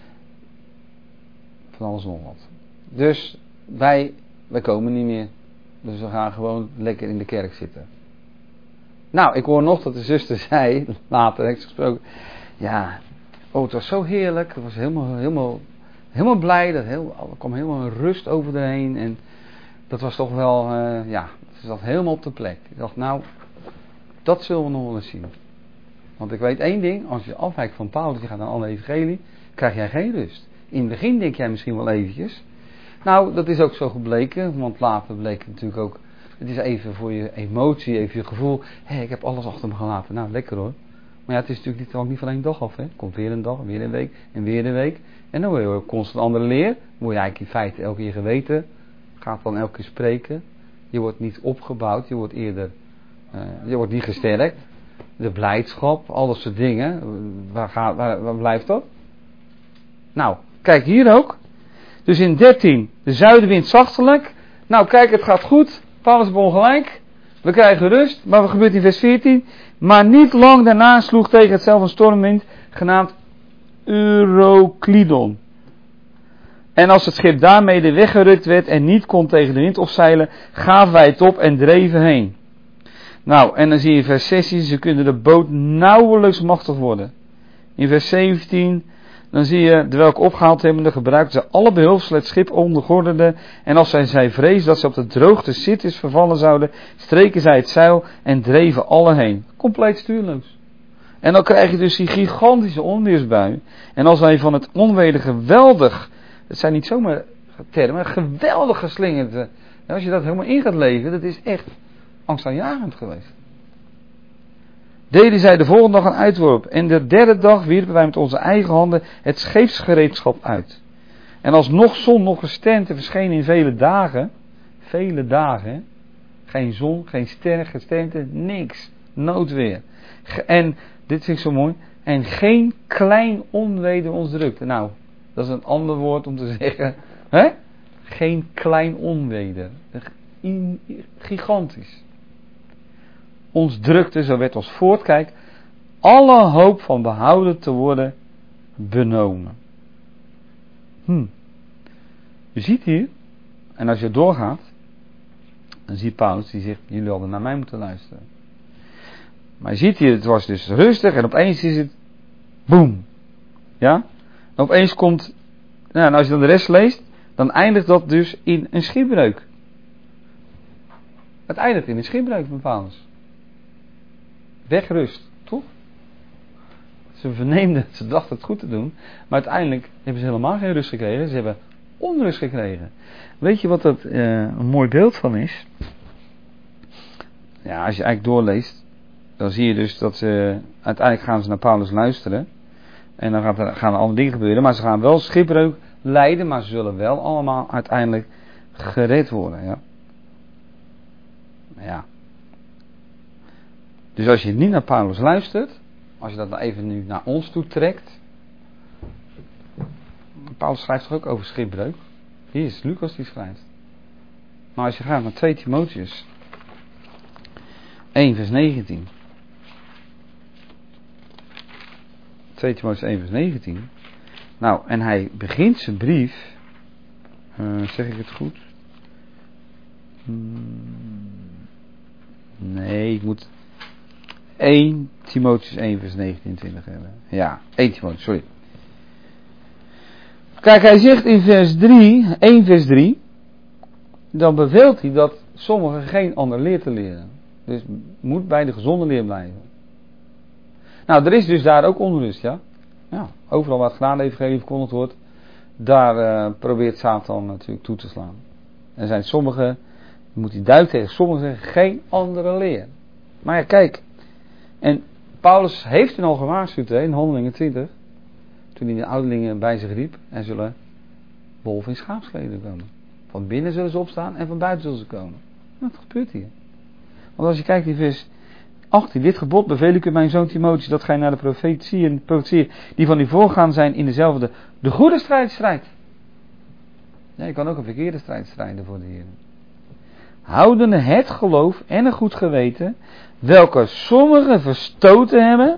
van alles nog wat. Dus wij, wij komen niet meer. Dus we gaan gewoon lekker in de kerk zitten. Nou, ik hoor nog dat de zuster zei, later heeft ze gesproken, ja, oh, het was zo heerlijk. Het was helemaal, helemaal, helemaal blij. Dat heel, er kwam helemaal een rust over erheen. En dat was toch wel, uh, ja, ze zat helemaal op de plek. Ik dacht, nou, dat zullen we nog wel eens zien. Want ik weet één ding, als je afwijkt van Paulus, je gaat naar alle evangelie, krijg jij geen rust. In het begin denk jij misschien wel eventjes. Nou, dat is ook zo gebleken, want later bleek het natuurlijk ook, het is even voor je emotie, even je gevoel, hé, hey, ik heb alles achter me gelaten. Nou, lekker hoor. Maar ja, het is natuurlijk niet, ook niet van één dag af, hè. Komt weer een dag, weer een week, en weer een week. En dan word je constant andere leer. Dan word je eigenlijk in feite elke keer geweten. Gaat dan elke keer spreken. Je wordt niet opgebouwd, je wordt eerder, uh, je wordt niet gesterkt. De blijdschap, al dat soort dingen. Waar, gaat, waar, waar blijft dat? Nou, kijk hier ook. Dus in dertien, de zuidenwind zachtelijk. Nou kijk, het gaat goed. Paulus begon gelijk. We krijgen rust. Maar wat gebeurt in vers veertien? Maar niet lang daarna sloeg tegen hetzelfde een stormwind, genaamd Euroklydon. En als het schip daarmee weggerukt werd en niet kon tegen de wind opzeilen, gaven wij het op en dreven heen. Nou, en dan zie je in vers zestien, ze kunnen de boot nauwelijks machtig worden. In vers zeventien, dan zie je, terwijl ik opgehaald hebbende, gebruikten ze alle behulpselen het schip ondergordende. En als zij, zij vreesden dat ze op de droogte Syrtis vervallen zouden, streken zij het zeil en dreven alle heen. Compleet stuurloos. En dan krijg je dus die gigantische onweersbui. En als wij van het onweder geweldig, het zijn niet zomaar termen, geweldig geslingerd. Als je dat helemaal in gaat leven, dat is echt angstaanjagend geweest. Deden zij de volgende dag een uitworp. En de derde dag wierpen wij met onze eigen handen het scheepsgereedschap uit. En als nog zon, nog gesternte verschenen in vele dagen. Vele dagen. Geen zon, geen ster, gesternte, niks. Noodweer. En, dit vind ik zo mooi. En geen klein onweder ons drukte. Nou, dat is een ander woord om te zeggen. Hè? Geen klein onweder. Gigantisch. Ons drukte, zo werd ons voortkijk, alle hoop van behouden te worden benomen. Hm. Je ziet hier, en als je doorgaat, dan zie je Paulus die zegt, jullie hadden naar mij moeten luisteren. Maar je ziet hier, het was dus rustig en opeens is het, boem. Ja? En opeens komt, nou, en als je dan de rest leest, dan eindigt dat dus in een schipbreuk. Het eindigt in een schipbreuk van Paulus. Wegrust, toch? Ze verneemden, ze dachten het goed te doen, maar uiteindelijk hebben ze helemaal geen rust gekregen. Ze hebben onrust gekregen. Weet je wat dat uh, een mooi beeld van is? Ja, als je eigenlijk doorleest, dan zie je dus dat ze uiteindelijk gaan ze naar Paulus luisteren. En dan gaat er, gaan er allemaal dingen gebeuren, maar ze gaan wel schipbreuk lijden, maar ze zullen wel allemaal uiteindelijk gered worden. Ja. Ja. Dus als je niet naar Paulus luistert, als je dat nou even nu naar ons toe trekt. Paulus schrijft toch ook over schipbreuk? Hier is Lucas die schrijft. Maar als je gaat naar twee Timotheus één vers negentien. twee Timotheus één vers negentien. Nou, en hij begint zijn brief. Uh, zeg ik het goed? Hmm, nee, ik moet één Timotheus één vers negentien en twintig hebben. Ja, één Timotheus, sorry. Kijk, hij zegt in vers drie, één vers drie. Dan beveelt hij dat sommigen geen ander leer te leren. Dus moet bij de gezonde leer blijven. Nou, er is dus daar ook onrust, ja. Ja, overal waar het genade-evangelie verkondigd wordt, daar uh, probeert Satan natuurlijk toe te slaan. Er zijn sommigen, moet hij duidelijk tegen sommigen zeggen, geen andere leer. Maar ja, kijk. En Paulus heeft hen al gewaarschuwd, hè, in Handelingen twintig. Toen hij de ouderlingen bij zich riep. Er zullen wolven in schaapskleden komen. Van binnen zullen ze opstaan en van buiten zullen ze komen. Nou, wat gebeurt hier? Want als je kijkt in vers achttien. Dit gebod beveel ik u, mijn zoon Timotheus, dat gij naar de profetie en profetieën die van u voorgaan zijn in dezelfde, de goede strijd strijdt. Ja, je kan ook een verkeerde strijd strijden voor de Heer. houdende het geloof en een goed geweten, welke sommigen verstoten hebben.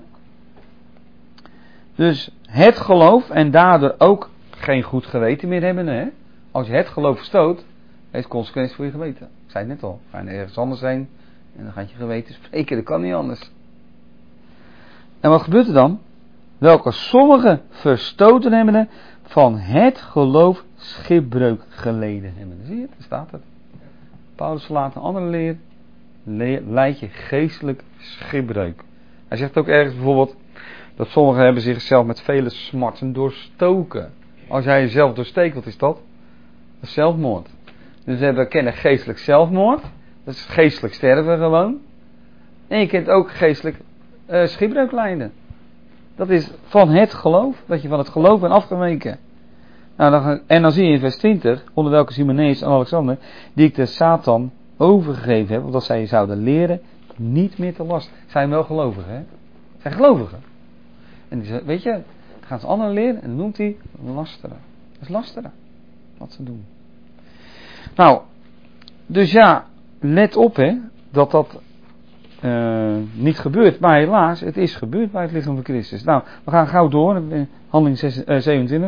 Dus het geloof en daardoor ook geen goed geweten meer hebben. Hè? Als je het geloof verstoot, heeft consequenties voor je geweten. Ik zei het net al, ga je ergens anders heen en dan gaat je geweten spreken, dat kan niet anders. En wat gebeurt er dan? Welke sommigen verstoten hebben van het geloof schipbreuk geleden hebben. Zie je het? Daar staat het. Paulus verlaat een andere leer, leer leidt je geestelijk schipbreuk. Hij zegt ook ergens bijvoorbeeld dat sommigen hebben zichzelf met vele smarten doorstoken. Als jij jezelf doorsteekt, wat is dat? Dat is zelfmoord. Dus we kennen geestelijk zelfmoord. Dat is geestelijk sterven gewoon. En je kent ook geestelijk uh, schipbreuk lijden. Dat is van het geloof. Dat je van het geloof bent afgeweken. Nou, dan, en dan zie je in vers twintig. Onder welke Simeneus en Alexander. Die ik de Satan overgegeven heb. Omdat zij je zouden leren. Niet meer te last. Zijn wel gelovigen, hè? Zijn gelovigen. En die, weet je. Dan gaan ze anderen leren. En dan noemt hij lasteren. Dat is lasteren. Wat ze doen. Nou. Dus ja. Let op, hè. Dat dat. Uh, niet gebeurt, maar helaas, het is gebeurd bij het lichaam van Christus. Nou, we gaan gauw door, handeling zevenentwintig.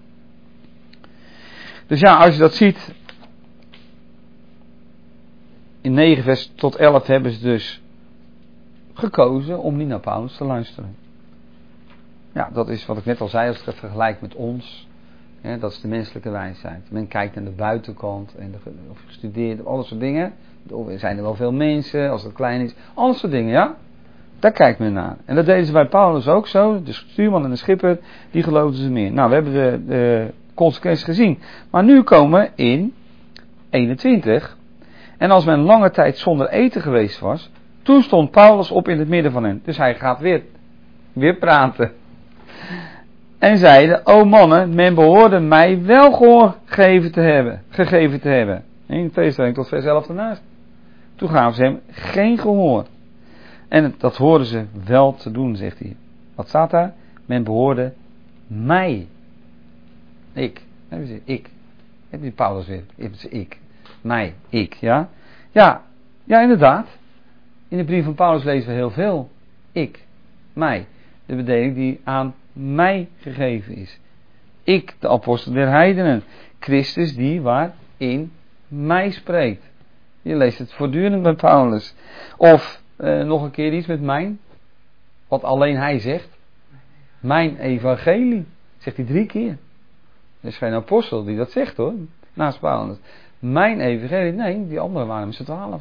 Dus ja, als je dat ziet, in negen vers tot elf hebben ze dus gekozen om niet naar Paulus te luisteren. Ja, dat is wat ik net al zei, als ik het vergelijk met ons. Ja, dat is de menselijke wijsheid. Men kijkt naar de buitenkant en de, of gestudeerd, al dat soort dingen. Er zijn er wel veel mensen, als het klein is. Al dat soort dingen, ja. Daar kijkt men naar. En dat deden ze bij Paulus ook zo. De stuurman en de schipper, die geloofden ze meer. Nou, we hebben de, de consequenties gezien. Maar nu komen we in eenentwintig. En als men lange tijd zonder eten geweest was, toen stond Paulus op in het midden van hen. Dus hij gaat weer, weer praten. En zeiden, o mannen, men behoorde mij wel gehoor gegeven te hebben. Gegeven te hebben. In tegenstelling tot vers elf daarnaast. Toen gaven ze hem geen gehoor. En dat hoorden ze wel te doen, zegt hij. Wat staat daar? Men behoorde mij. Ik. Ik. Heb je Paulus weer? Ik. Mij. Ik. Ja? Ja. Ja, inderdaad. In de brief van Paulus lezen we heel veel. Ik. Mij. De bedeling die aan mij gegeven is. Ik, de apostel der heidenen. Christus die waarin mij spreekt. Je leest het voortdurend bij Paulus. Of uh, nog een keer iets met mijn. Wat alleen hij zegt. Mijn evangelie. Zegt hij drie keer. Er is geen apostel die dat zegt hoor. Naast Paulus. Mijn evangelie. Nee, die anderen waren met z'n twaalf.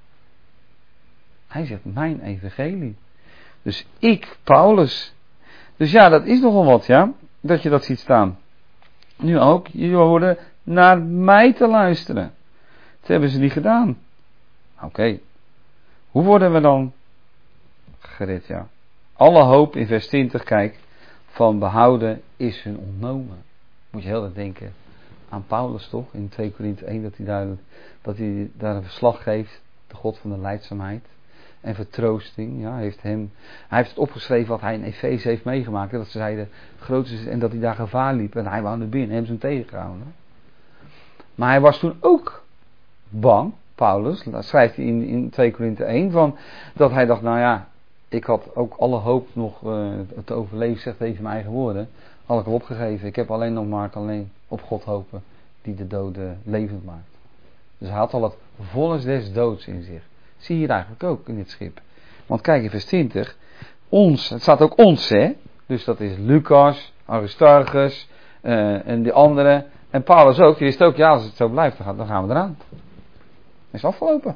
Hij zegt mijn evangelie. Dus ik, Paulus. Dus ja, dat is nogal wat, ja. Dat je dat ziet staan. Nu ook. Je hoorde naar mij te luisteren. Dat hebben ze niet gedaan. Oké. Okay. Hoe worden we dan gered, ja. Alle hoop in vers twintig, kijk. Van behouden is hun ontnomen. Moet je heel erg denken aan Paulus toch. In twee Korinthe één dat hij daar, dat hij daar een verslag geeft. De God van de lijdzaamheid. En vertroosting. Ja, heeft hem, hij heeft het opgeschreven wat hij in Efeze heeft meegemaakt. Dat ze zeiden groot is en dat hij daar gevaar liep. En hij wou naar binnen. Hebben ze hem tegengehouden. Maar hij was toen ook bang. Paulus, dat schrijft hij in, in twee Korinthe één. Van, dat hij dacht, nou ja. Ik had ook alle hoop nog uh, te overleven. Zegt even mijn eigen woorden. Had ik al opgegeven. Ik heb alleen nog maar alleen op God hopen. Die de doden levend maakt. Dus hij had al het vonnis des doods in zich. Zie je hier eigenlijk ook in dit schip. Want kijk in vers twintig. Ons, het staat ook ons hè. Dus dat is Lucas, Aristarchus uh, en die anderen. En Paulus ook. Die wist ook, ja als het zo blijft dan gaan, dan gaan we eraan. Het is afgelopen.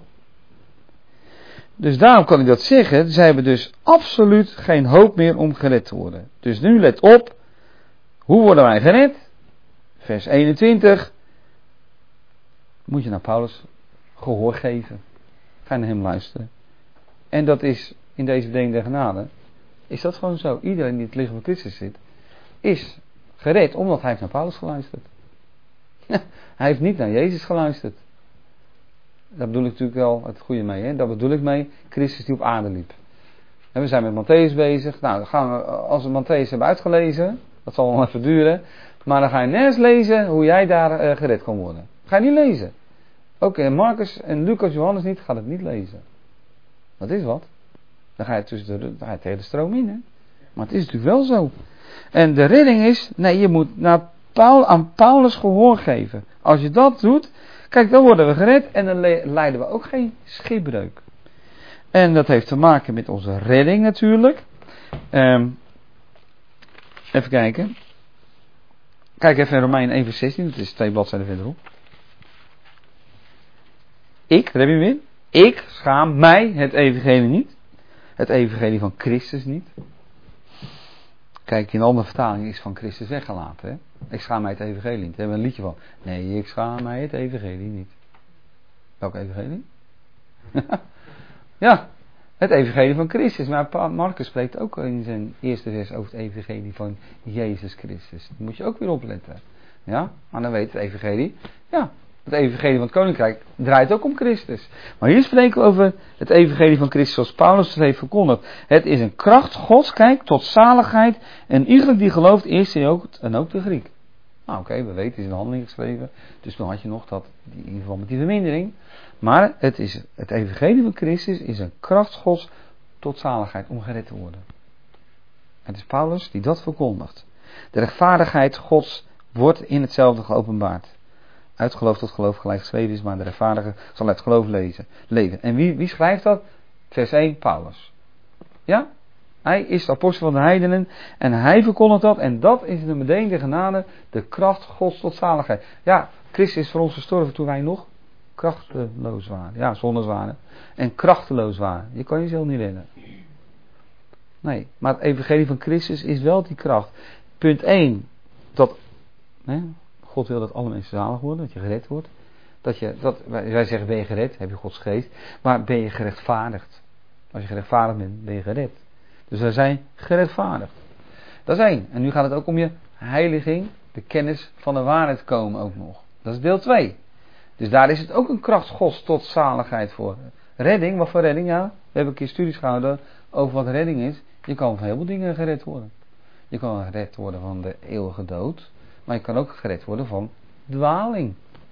Dus daarom kan ik dat zeggen. Zij hebben dus absoluut geen hoop meer om gered te worden. Dus nu let op. Hoe worden wij gered? Vers eenentwintig. Moet je naar Paulus gehoor geven. Ga naar hem luisteren. En dat is in deze bediening der genade. Is dat gewoon zo. Iedereen die het lichaam van Christus zit. Is gered omdat hij heeft naar Paulus geluisterd. Hij heeft niet naar Jezus geluisterd. Daar bedoel ik natuurlijk wel het goede mee. Hè? Daar bedoel ik mee. Christus die op aarde liep. En we zijn met Matthäus bezig. Nou, dan gaan we, als we Matthäus hebben uitgelezen. Dat zal wel even duren. Maar dan ga je nergens lezen hoe jij daar uh, gered kan worden. Ga je niet lezen. Ook in Marcus en Lucas, Johannes niet, gaat het niet lezen. Dat is wat. Dan ga je, tussen de, dan ga je tegen de stroom in. Hè? Maar het is natuurlijk wel zo. En de redding is, nee, je moet naar Paul, aan Paulus gehoor geven. Als je dat doet, kijk, dan worden we gered en dan le- lijden we ook geen schipbreuk. En dat heeft te maken met onze redding natuurlijk. Um, even kijken. Kijk even in Romeinen één vers zestien, dat is twee bladzijden verderop. Ik, daar heb je hem weer. Ik schaam mij het evangelie niet. Het evangelie van Christus niet. Kijk, in andere vertalingen is van Christus weggelaten. Hè? Ik schaam mij het evangelie niet. Daar hebben we een liedje van. Nee, ik schaam mij het evangelie niet. Welk evangelie? Ja, het evangelie van Christus. Maar Marcus spreekt ook in zijn eerste vers over het evangelie van Jezus Christus. Daar moet je ook weer opletten. Ja, maar dan weet het evangelie. Ja, het evangelie van het koninkrijk draait ook om Christus. Maar hier spreken we over het evangelie van Christus zoals Paulus het heeft verkondigd. Het is een kracht Gods, kijk, tot zaligheid. En iedereen die gelooft, eerst en ook, en ook de Griek. Nou oké, okay, we weten, het is in de handeling geschreven. Dus dan had je nog dat, in ieder geval met die vermindering. Maar het, is, het evangelie van Christus is een kracht Gods tot zaligheid om gered te worden. Het is Paulus die dat verkondigt. De rechtvaardigheid Gods wordt in hetzelfde geopenbaard. Uit geloof tot geloof gelijk geschreven is, maar de rechtvaardige zal uit geloof lezen, leven. En wie, wie schrijft dat? Vers één, Paulus. Ja? Hij is de apostel van de heidenen en hij verkondigt dat. En dat is de meteen de genade, de kracht Gods tot zaligheid. Ja, Christus is voor ons gestorven toen wij nog krachteloos waren. Ja, zondes waren. En krachteloos waren. Je kan jezelf niet redden. Nee, maar het evangelie van Christus is wel die kracht. Punt één, dat... Hè, God wil dat alle mensen zalig worden, dat je gered wordt. Dat je, dat, wij zeggen, ben je gered, heb je Gods geest. Maar ben je gerechtvaardigd? Als je gerechtvaardigd bent, ben je gered. Dus wij zijn gerechtvaardigd. Dat is één. En nu gaat het ook om je heiliging, de kennis van de waarheid komen ook nog. Dat is deel twee. Dus daar is het ook een kracht Gods tot zaligheid voor. Redding, wat voor redding? Ja, we hebben een keer studies gehouden over wat redding is. Je kan van heel veel dingen gered worden. Je kan gered worden van de eeuwige dood. Maar je kan ook gered worden van dwaling.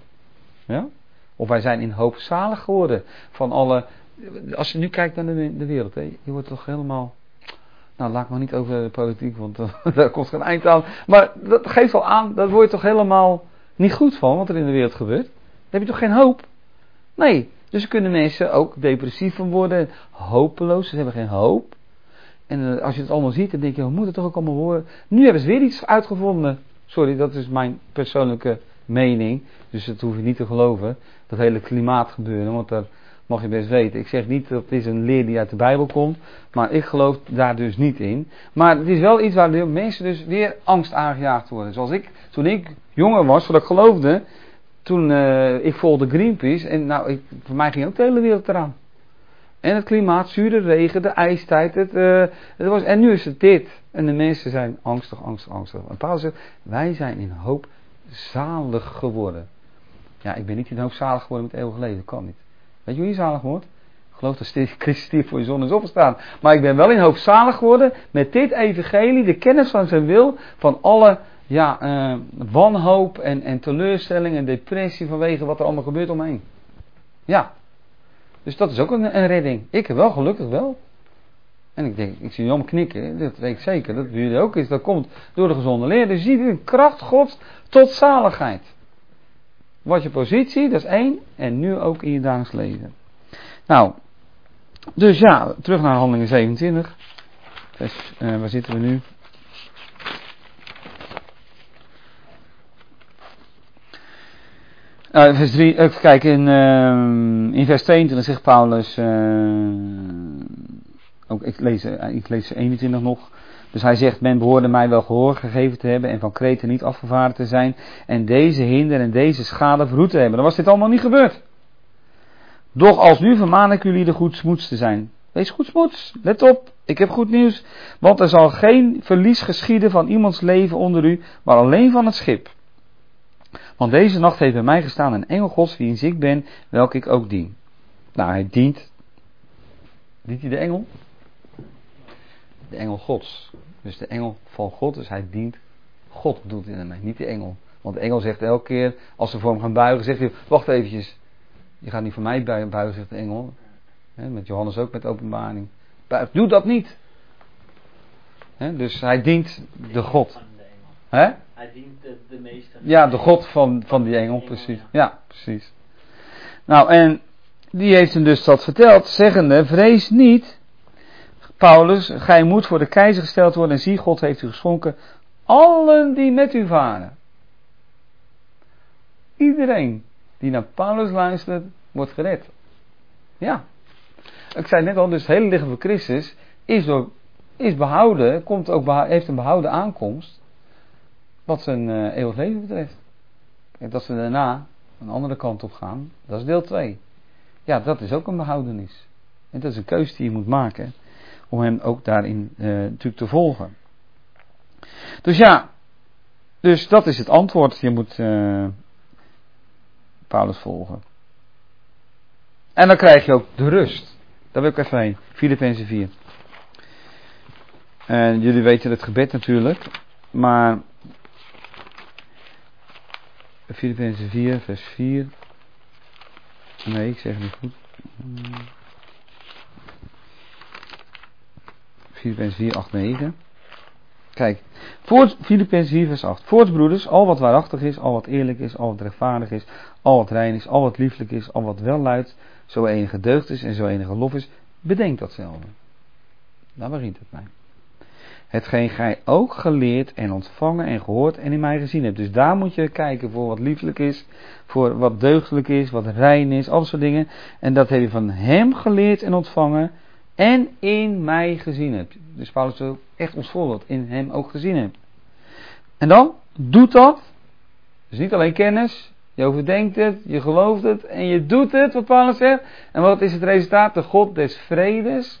Ja? Of wij zijn in hoop zalig geworden. Van alle... Als je nu kijkt naar de, de wereld. Hè, je wordt toch helemaal... Nou, laat ik maar niet over de politiek. Want uh, daar komt geen eind aan. Maar dat geeft al aan. Daar word je toch helemaal niet goed van. Wat er in de wereld gebeurt. Dan heb je toch geen hoop. Nee. Dus er kunnen mensen ook depressief van worden. Hopeloos. Ze hebben geen hoop. En uh, als je het allemaal ziet. Dan denk je. Hoe moet het toch ook allemaal worden. Nu hebben ze weer iets uitgevonden. Sorry, dat is mijn persoonlijke mening. Dus dat hoef je niet te geloven. Dat hele klimaatgebeuren. Want daar mag je best weten. Ik zeg niet dat het is een leer die uit de Bijbel komt. Maar ik geloof daar dus niet in. Maar het is wel iets waar de mensen dus weer angst aangejaagd worden. Zoals ik, toen ik jonger was, voordat ik geloofde. Toen uh, ik volgde Greenpeace. En nou, ik, voor mij ging ook de hele wereld eraan. En het klimaat, zure regen, de ijstijd. Het, uh, het was, en nu is het dit. En de mensen zijn angstig, angstig, angstig. En Paulus zegt, wij zijn in hoop zalig geworden. Ja, ik ben niet in hoop zalig geworden met eeuwig leven. Dat kan niet. Weet je hoe je zalig wordt? Ik geloof dat Christus stierf voor je zonde is opgestaan. Maar ik ben wel in hoop zalig geworden met dit evangelie, de kennis van zijn wil, van alle ja, uh, wanhoop en, en teleurstelling en depressie vanwege wat er allemaal gebeurt omheen. Ja. Dus dat is ook een, een redding. Ik heb wel, gelukkig wel. En ik denk, ik zie jullie allemaal knikken, dat weet ik zeker, dat bij jullie ook is. Dat komt door de gezonde leer. Dus je ziet een kracht Gods tot zaligheid. Wat je positie, dat is één. En nu ook in je dagelijks leven. Nou, dus ja, terug naar Handelingen zevenentwintig. Dus, uh, waar zitten we nu? Uh, vers drie, even kijken, in, uh, in vers tweeëntwintig zegt Paulus, uh, ook, ik, lees, uh, ik lees eenentwintig nog, dus hij zegt, men behoorde mij wel gehoor gegeven te hebben en van Kreta niet afgevaren te zijn en deze hinder en deze schade verhoed te hebben. Dan was dit allemaal niet gebeurd. Doch als nu vermaan ik jullie de goedsmoeds te zijn. Wees goedsmoeds, let op, ik heb goed nieuws, want er zal geen verlies geschieden van iemands leven onder u, maar alleen van het schip. Want deze nacht heeft bij mij gestaan een engel Gods, wiens ik ben, welke ik ook dien. Nou, hij dient. Dient hij de engel? De engel Gods. Dus de engel van God, dus hij dient God, doet hij ermee, niet de engel. Want de engel zegt elke keer, als ze voor hem gaan buigen, zegt hij, wacht eventjes. Je gaat niet voor mij buigen, zegt de engel. He, met Johannes ook, met openbaring. Buig, doe dat niet. He, dus hij dient de God. He? Hij dient de, de meester. Ja, de God van, van die engel, precies. Ja, precies. Nou, en die heeft hem dus dat verteld, zeggende, vrees niet, Paulus, gij moet voor de keizer gesteld worden en zie, God heeft u geschonken allen die met u varen. Iedereen die naar Paulus luistert, wordt gered. Ja. Ik zei net al, dus het hele lichaam van Christus is, door, is behouden, komt ook behouden, heeft een behouden aankomst, wat zijn uh, eeuwig leven betreft. En dat ze daarna een andere kant op gaan, dat is deel twee. Ja, dat is ook een behoudenis. En dat is een keuze die je moet maken, om hem ook daarin uh, natuurlijk te volgen. Dus ja, dus dat is het antwoord. Je moet uh, Paulus volgen. En dan krijg je ook de rust. Daar wil ik even heen. Filippenzen vier. En jullie weten het gebed natuurlijk. Maar Filippenzen vier, vers vier. Nee, ik zeg het niet goed. Filippenzen vier, acht, negen. Kijk, voort, Filippenzen vier vers acht. Voorts broeders, al wat waarachtig is, al wat eerlijk is, al wat rechtvaardig is, al wat rein is, al wat lieflijk is, al wat welluidt, zo enige deugd is en zo enige lof is, bedenk datzelfde. Daar begint het mij. Hetgeen gij ook geleerd en ontvangen en gehoord en in mij gezien hebt. Dus daar moet je kijken voor wat lieflijk is, voor wat deugdelijk is, wat rein is, al dat soort dingen. En dat heb je van hem geleerd en ontvangen en in mij gezien hebt. Dus Paulus wil echt ons voorbeeld in hem ook gezien hebt. En dan, doet dat. Dus niet alleen kennis, je overdenkt het, je gelooft het en je doet het, wat Paulus zegt. En wat is het resultaat? De God des vredes,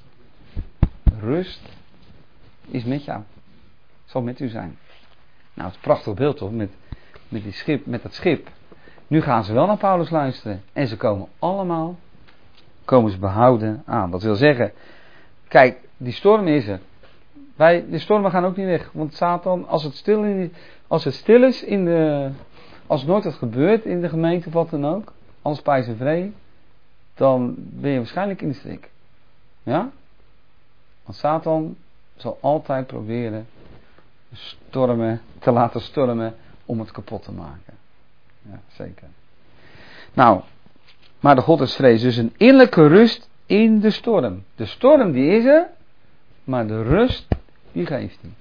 rust, is met jou. Zal met u zijn. Nou, het is een prachtig beeld toch, met, met, die schip, met dat schip. Nu gaan ze wel naar Paulus luisteren. En ze komen allemaal, komen ze behouden aan. Dat wil zeggen, kijk, die storm is er. Wij, de stormen gaan ook niet weg. Want Satan, als het stil, in, als het stil is, in de, als nooit wat gebeurt in de gemeente of wat dan ook, alles pijs en vrede, dan ben je waarschijnlijk in de strik. Ja? Want Satan zal altijd proberen stormen te laten stormen om het kapot te maken. Ja, zeker. Nou, maar de God is vrees, dus een innerlijke rust in de storm. De storm die is er, maar de rust die geeft hij.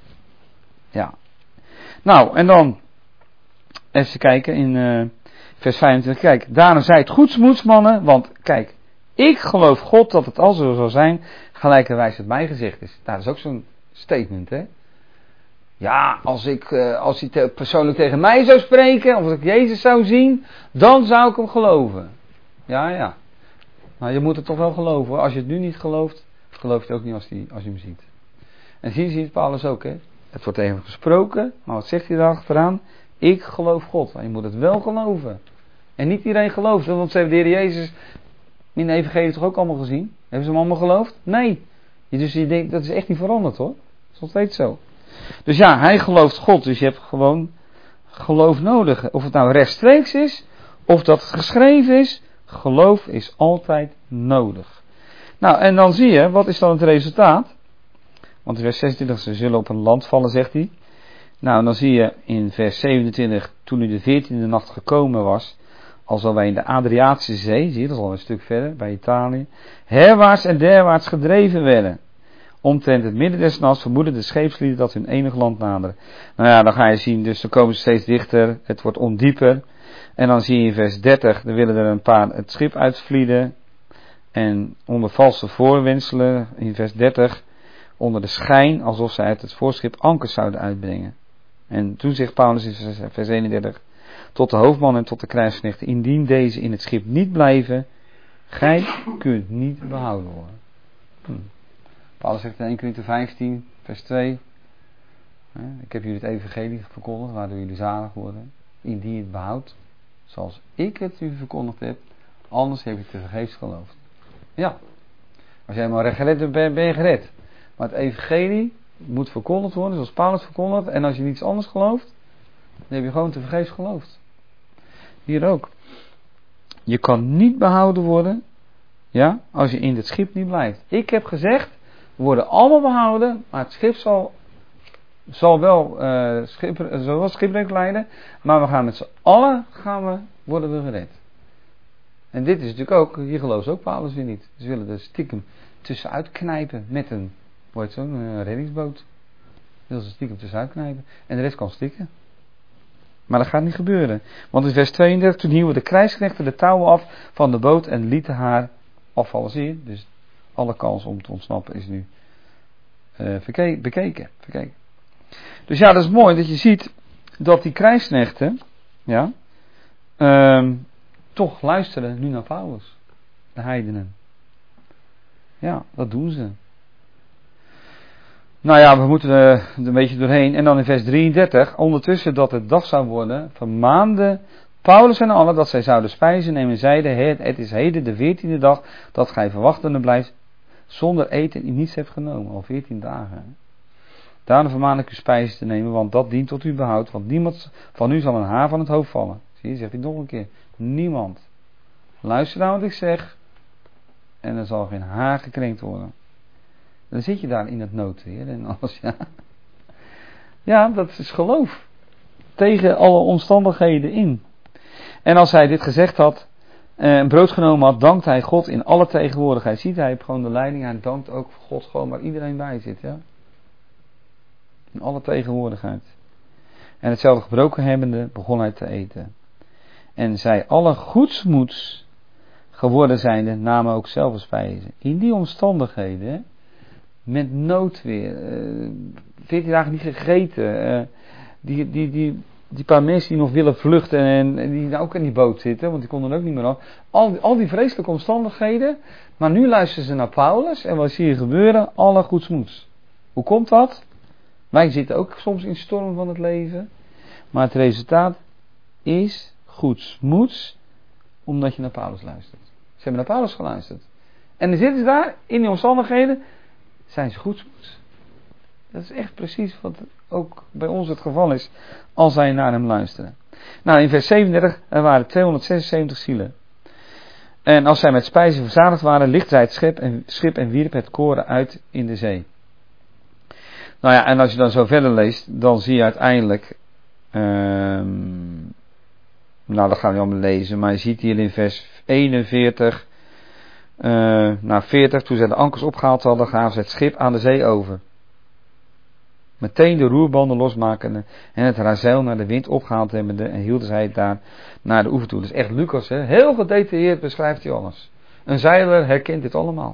Ja. Nou, en dan even kijken in uh, vers vijfentwintig. Kijk, daarom zij het goedsmoeds, mannen, want kijk, ik geloof God dat het al zo zal zijn, gelijkerwijs het mij gezegd is. Nou, dat is ook zo'n statement, hè. Ja, als ik, uh, als hij te, persoonlijk tegen mij zou spreken, of als ik Jezus zou zien, dan zou ik hem geloven. Ja, ja. Maar je moet het toch wel geloven, hoor. Als je het nu niet gelooft, geloof je het ook niet als, die, als je hem ziet. En hier ziet Paulus ook, hè. Het wordt tegen hem gesproken, maar wat zegt hij daar achteraan? Ik geloof God. Maar je moet het wel geloven. En niet iedereen gelooft, want ze hebben de Heer Jezus in de evangelie toch ook allemaal gezien? Hebben ze hem allemaal geloofd? Nee. Dus je denkt, dat is echt niet veranderd, hoor. Dat is nog steeds zo. Dus ja, hij gelooft God, dus je hebt gewoon geloof nodig. Of het nou rechtstreeks is, of dat het geschreven is, geloof is altijd nodig. Nou, en dan zie je, wat is dan het resultaat? Want in vers zesentwintig, ze zullen op een land vallen, zegt hij. Nou, en dan zie je in vers zevenentwintig, toen nu de veertiende nacht gekomen was, als al wij in de Adriatische Zee, zie je, dat is al een stuk verder, bij Italië, herwaarts en derwaarts gedreven werden. Omtrent het midden des nachts vermoeden de scheepslieden dat hun enig land naderen. Nou ja, dan ga je zien, dus dan komen ze steeds dichter, het wordt ondieper. En dan zie je in vers dertig, dan willen er een paar het schip uitvlieden. En onder valse voorwendselen, in vers dertig, onder de schijn, alsof ze uit het voorschip ankers zouden uitbrengen. En toen zegt Paulus in vers eenendertig, tot de hoofdman en tot de krijgsknechten, indien deze in het schip niet blijven, gij kunt niet behouden worden. Hm. Paulus zegt in eerste Korinthe vijftien, vers twee, ik heb jullie het evangelie verkondigd, waardoor jullie zalig worden, indien je het behoudt, zoals ik het u verkondigd heb, anders heb je te vergeefs geloofd. Ja, als jij maar gered bent, ben je gered. Maar het evangelie moet verkondigd worden, zoals Paulus verkondigt, en als je niets anders gelooft, dan heb je gewoon te vergeefs geloofd. Hier ook. Je kan niet behouden worden, ja, als je in het schip niet blijft. Ik heb gezegd, we worden allemaal behouden, maar het schip zal, zal wel, uh, schip, zal wel schipbreuk leiden, maar we gaan met z'n allen, gaan we, worden we gered. En dit is natuurlijk ook, hier geloven ze ook Paulus weer niet. Ze willen er stiekem tussenuit knijpen met een, hoe heet zo'n, een reddingsboot. Willen ze stiekem tussenuit knijpen. En de rest kan stikken. Maar dat gaat niet gebeuren. Want in vers tweeëndertig, toen hielden de krijgsknechten de touwen af van de boot en lieten haar afvallen. Zie je? Dus alle kans om te ontsnappen is nu uh, verke- bekeken, bekeken. Dus ja, dat is mooi dat je ziet dat die krijgsknechten, ja, um, toch luisteren nu naar Paulus. De heidenen. Ja, dat doen ze. Nou ja, we moeten er een beetje doorheen. En dan in vers drieëndertig. Ondertussen dat het dag zou worden, vermaande Paulus en allen dat zij zouden spijzen. En zeiden, het, het is heden de veertiende dag dat gij verwachtende blijft. Zonder eten en niets hebt genomen. Al veertien dagen. Daarom vermaan ik u spijzen te nemen. Want dat dient tot uw behoud. Want niemand van u zal een haar van het hoofd vallen. Zie je, zegt hij nog een keer. Niemand. Luister nou wat ik zeg. En er zal geen haar gekrenkt worden. Dan zit je daar in het noodweer en alles, ja. Ja, dat is geloof. Tegen alle omstandigheden in. En als hij dit gezegd had, en brood genomen had, dankt hij God in alle tegenwoordigheid. Ziet, hij heeft gewoon de leiding, hij dankt ook God gewoon waar iedereen bij zit, ja. In alle tegenwoordigheid. En hetzelfde gebroken hebbende, begon hij te eten. En zij alle goedsmoeds geworden zijnde, namen ook zelf spijzen. In die omstandigheden, met noodweer, veertien dagen niet gegeten, uh, die, die, die, die paar mensen die nog willen vluchten en, en die ook in die boot zitten, want die konden er ook niet meer af. Al, al die vreselijke omstandigheden, maar nu luisteren ze naar Paulus en wat zie je gebeuren? Alle goedsmoeds. Hoe komt dat? Wij zitten ook soms in storm van het leven, maar het resultaat is goedsmoeds, omdat je naar Paulus luistert. Ze hebben naar Paulus geluisterd. En dan zitten ze daar, in die omstandigheden, zijn ze goedsmoeds. Dat is echt precies wat ook bij ons het geval is, als zij naar hem luisteren. Nou, in vers zevenendertig, er waren tweehonderdzesenzeventig zielen. En als zij met spijzen verzadigd waren, lichtte zij het schip en, schip en wierp het koren uit in de zee. Nou ja, en als je dan zo verder leest, dan zie je uiteindelijk, um, nou dat gaan we niet allemaal lezen, maar je ziet hier in vers eenenveertig, uh, naar veertig, toen zij de ankers opgehaald hadden, gaven ze het schip aan de zee over. Meteen de roerbanden losmakende en het razeil naar de wind opgehaald hebbende en hielden zij het daar naar de oever toe. Dat is echt Lucas, hè? Heel gedetailleerd beschrijft hij alles. Een zeiler herkent dit allemaal.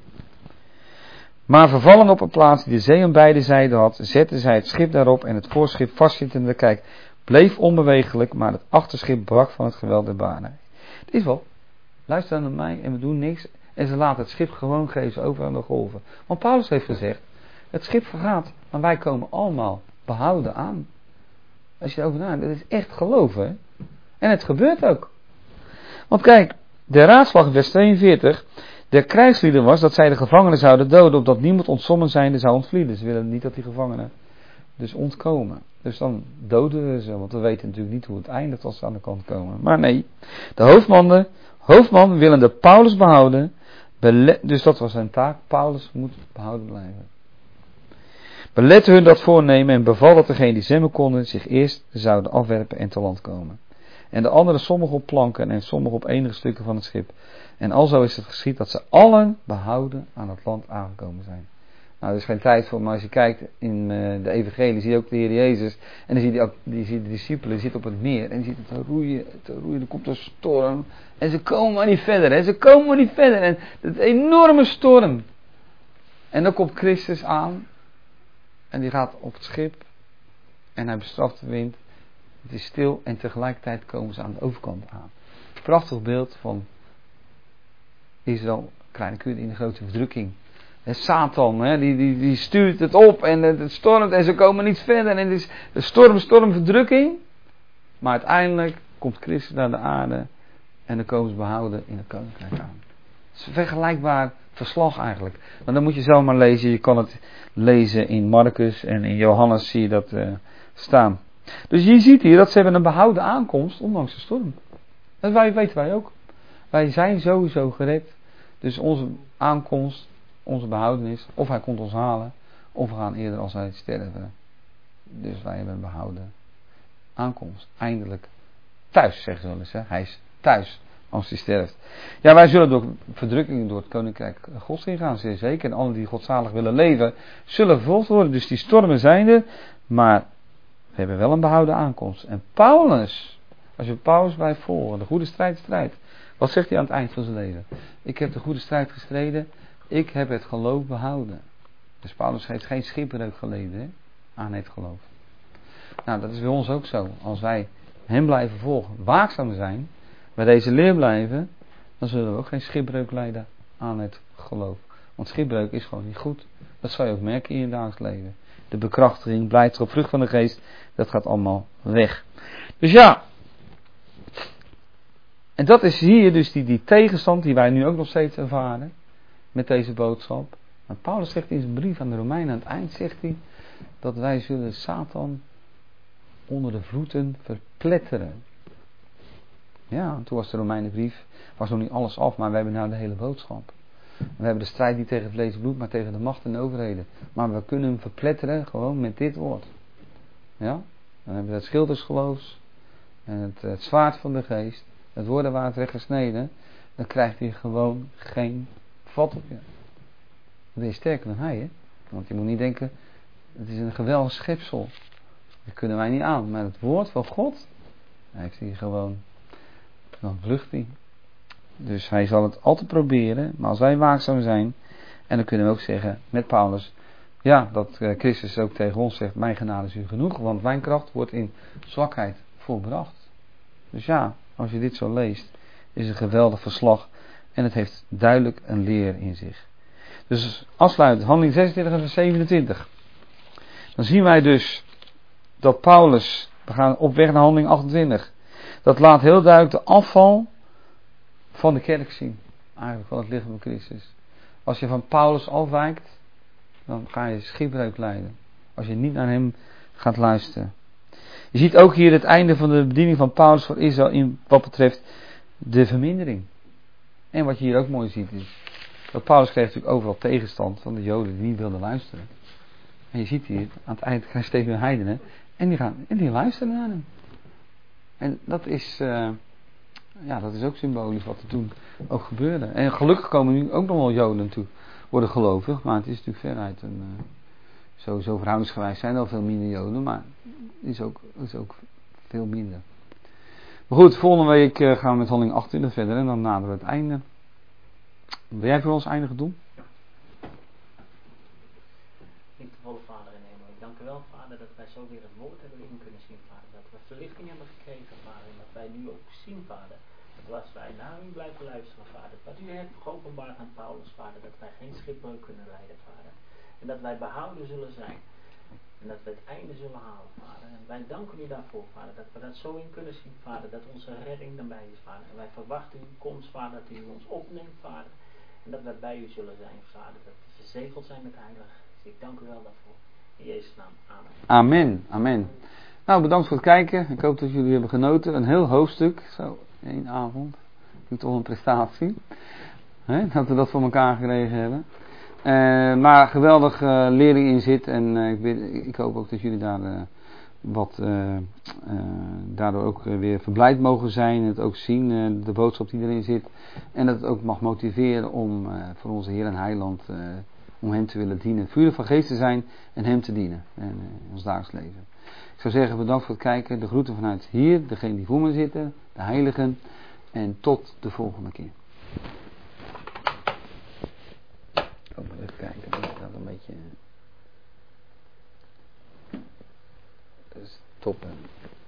Maar vervallen op een plaats die de zee aan beide zijden had, zetten zij het schip daarop en het voorschip vastzittende, kijk, bleef onbewegelijk, maar het achterschip brak van het geweld der baren. Het is wel, luister naar mij en we doen niks en ze laten het schip gewoon geven over aan de golven. Want Paulus heeft gezegd, het schip vergaat, maar wij komen allemaal behouden aan. Als je erover nadenkt, dat is echt geloven, hè? En het gebeurt ook. Want kijk, de raadslag in vers tweeënveertig, de krijgslieden was dat zij de gevangenen zouden doden, opdat niemand ontzommen zijnde zou ontvlieden. Ze willen niet dat die gevangenen dus ontkomen. Dus dan doden we ze, want we weten natuurlijk niet hoe het eindigt als ze aan de kant komen. Maar nee, de hoofdman, hoofdman willende Paulus behouden, bele- dus dat was zijn taak, Paulus moet behouden blijven. Belette hun dat voornemen en beval dat degenen die zwemmen konden zich eerst zouden afwerpen en te land komen. En de anderen sommigen op planken en sommigen op enige stukken van het schip. En alzo is het geschied dat ze allen behouden aan het land aangekomen zijn. Nou, er is geen tijd voor, maar als je kijkt in uh, de evangelie, zie je ook de Heer Jezus. En dan zie je, ook, die, zie je de discipelen zitten op het meer. En je ziet het te roeien, te roeien, er komt een storm. En ze komen maar niet verder, en ze komen maar niet verder. En het is een enorme storm. En dan komt Christus aan. En die gaat op het schip. En hij bestraft de wind. Het is stil en tegelijkertijd komen ze aan de overkant aan. Prachtig beeld van Israël, kleine kudde in de grote verdrukking. En Satan, hè, die, die, die stuurt het op en het, het stormt en ze komen niet verder. En het is de storm, storm, verdrukking. Maar uiteindelijk komt Christus naar de aarde en dan komen ze behouden in het koninkrijk aan. Het is een vergelijkbaar verslag eigenlijk. Maar dan moet je zelf maar lezen. Je kan het lezen in Marcus en in Johannes zie je dat uh, staan. Dus je ziet hier dat ze hebben een behouden aankomst ondanks de storm. Dat wij, weten wij ook. Wij zijn sowieso gered. Dus onze aankomst, onze behoudenis, of hij komt ons halen, of we gaan eerder als hij sterven. Dus wij hebben een behouden aankomst. Eindelijk thuis, zeggen ze wel eens. Hè? Hij is thuis als hij sterft. Ja, wij zullen door verdrukkingen door het koninkrijk Gods ingaan, zeer zeker. En allen die godzalig willen leven, zullen vervolgd worden. Dus die stormen zijn er, maar we hebben wel een behouden aankomst. En Paulus, als je Paulus blijft volgen, de goede strijd strijd. Wat zegt hij aan het eind van zijn leven? Ik heb de goede strijd gestreden, ik heb het geloof behouden. Dus Paulus heeft geen schipbreuk geleden, hè, aan het geloof. Nou, dat is bij ons ook zo. Als wij hem blijven volgen, waakzaam zijn, bij deze leer blijven, dan zullen we ook geen schipbreuk lijden aan het geloof. Want schipbreuk is gewoon niet goed. Dat zal je ook merken in je dagelijks leven. De bekrachtiging, blijdschap, vrucht van de geest, dat gaat allemaal weg. Dus ja, en dat is hier dus die, die tegenstand die wij nu ook nog steeds ervaren met deze boodschap. Maar Paulus zegt in zijn brief aan de Romeinen, aan het eind zegt hij, dat wij zullen Satan onder de voeten verpletteren. Ja, toen was de Romeinenbrief, was nog niet alles af, maar we hebben nou de hele boodschap. We hebben de strijd niet tegen vlees en bloed, maar tegen de macht en de overheden. Maar we kunnen hem verpletteren gewoon met dit woord. Ja, dan hebben we het schild des geloofs, en het, het zwaard van de geest, het woorden waar het weggesneden, dan krijgt hij gewoon geen vat op je. Dan ben je sterker dan hij, hè? Want je moet niet denken, het is een geweldig schepsel. Dat kunnen wij niet aan, maar het woord van God, heeft hij gewoon, dan vlucht hij. Dus hij zal het altijd proberen, maar als wij waakzaam zijn, en dan kunnen we ook zeggen met Paulus, ja, dat Christus ook tegen ons zegt, mijn genade is u genoeg, want mijn kracht wordt in zwakheid volbracht. Dus ja, als je dit zo leest, is een geweldig verslag en het heeft duidelijk een leer in zich. Dus afsluitend, handeling zesentwintig en zevenentwintig. Dan zien wij dus dat Paulus, we gaan op weg naar handeling achtentwintig, dat laat heel duidelijk de afval van de kerk zien. Eigenlijk van het lichaam van Christus. Als je van Paulus afwijkt, dan ga je schipbreuk lijden. Als je niet naar hem gaat luisteren. Je ziet ook hier het einde van de bediening van Paulus voor Israël in wat betreft de vermindering. En wat je hier ook mooi ziet is, dat Paulus kreeg natuurlijk overal tegenstand van de Joden die niet wilden luisteren. En je ziet hier, aan het eind krijg je steeds meer heidenen. En die, gaan, en die luisteren naar hem. En dat is, uh, ja, dat is ook symbolisch wat er toen ook gebeurde. En gelukkig komen nu ook nog wel Joden toe, worden gelovig. Maar het is natuurlijk veruit een, uh, sowieso verhoudingsgewijs zijn er al veel minder Joden. Maar het is ook, is ook veel minder. Maar goed, volgende week uh, gaan we met handeling achtentwintig verder. En dan naderen we het einde. Wil jij voor ons eindigen doen? Liefdevolle Vader in hemel, ik dank u wel, Vader, dat wij zo weer het woord hebben in kunnen zien, Vader. Dat we verlichting hebben gekregen, Vader. En dat wij nu ook zien, Vader, dat als wij naar u blijven luisteren, Vader, dat u hebt geopenbaard aan Paulus, Vader, dat wij geen schipbreuk kunnen leiden, Vader. En dat wij behouden zullen zijn. En dat we het einde zullen halen, Vader. En wij danken u daarvoor, Vader, dat we dat zo in kunnen zien, Vader, dat onze redding erbij is, Vader. En wij verwachten uw komst, Vader, dat u ons opneemt, Vader. En dat wij bij u zullen zijn, Vader, dat we verzegeld zijn met heilig. Dus ik dank u wel daarvoor. In Jezus' naam. Amen. Amen. Amen. Nou, bedankt voor het kijken. Ik hoop dat jullie hebben genoten. Een heel hoofdstuk. Zo, één avond. Vind ik toch een prestatie. He, dat we dat voor elkaar gekregen hebben. Uh, maar geweldig uh, lering in zit. En uh, ik, weet, ik hoop ook dat jullie daar uh, wat uh, uh, daardoor ook uh, weer verblijd mogen zijn. En het ook zien, uh, de boodschap die erin zit. En dat het ook mag motiveren om uh, voor onze Heer en Heiland, uh, om hem te willen dienen. Vurig van geest te zijn en hem te dienen. En, uh, in ons dagelijks leven. Ik zou zeggen, bedankt voor het kijken. De groeten vanuit hier, degene die voor me zitten, de heiligen. En tot de volgende keer. Oh, even kijken, dat is een beetje... Dat is top, hè.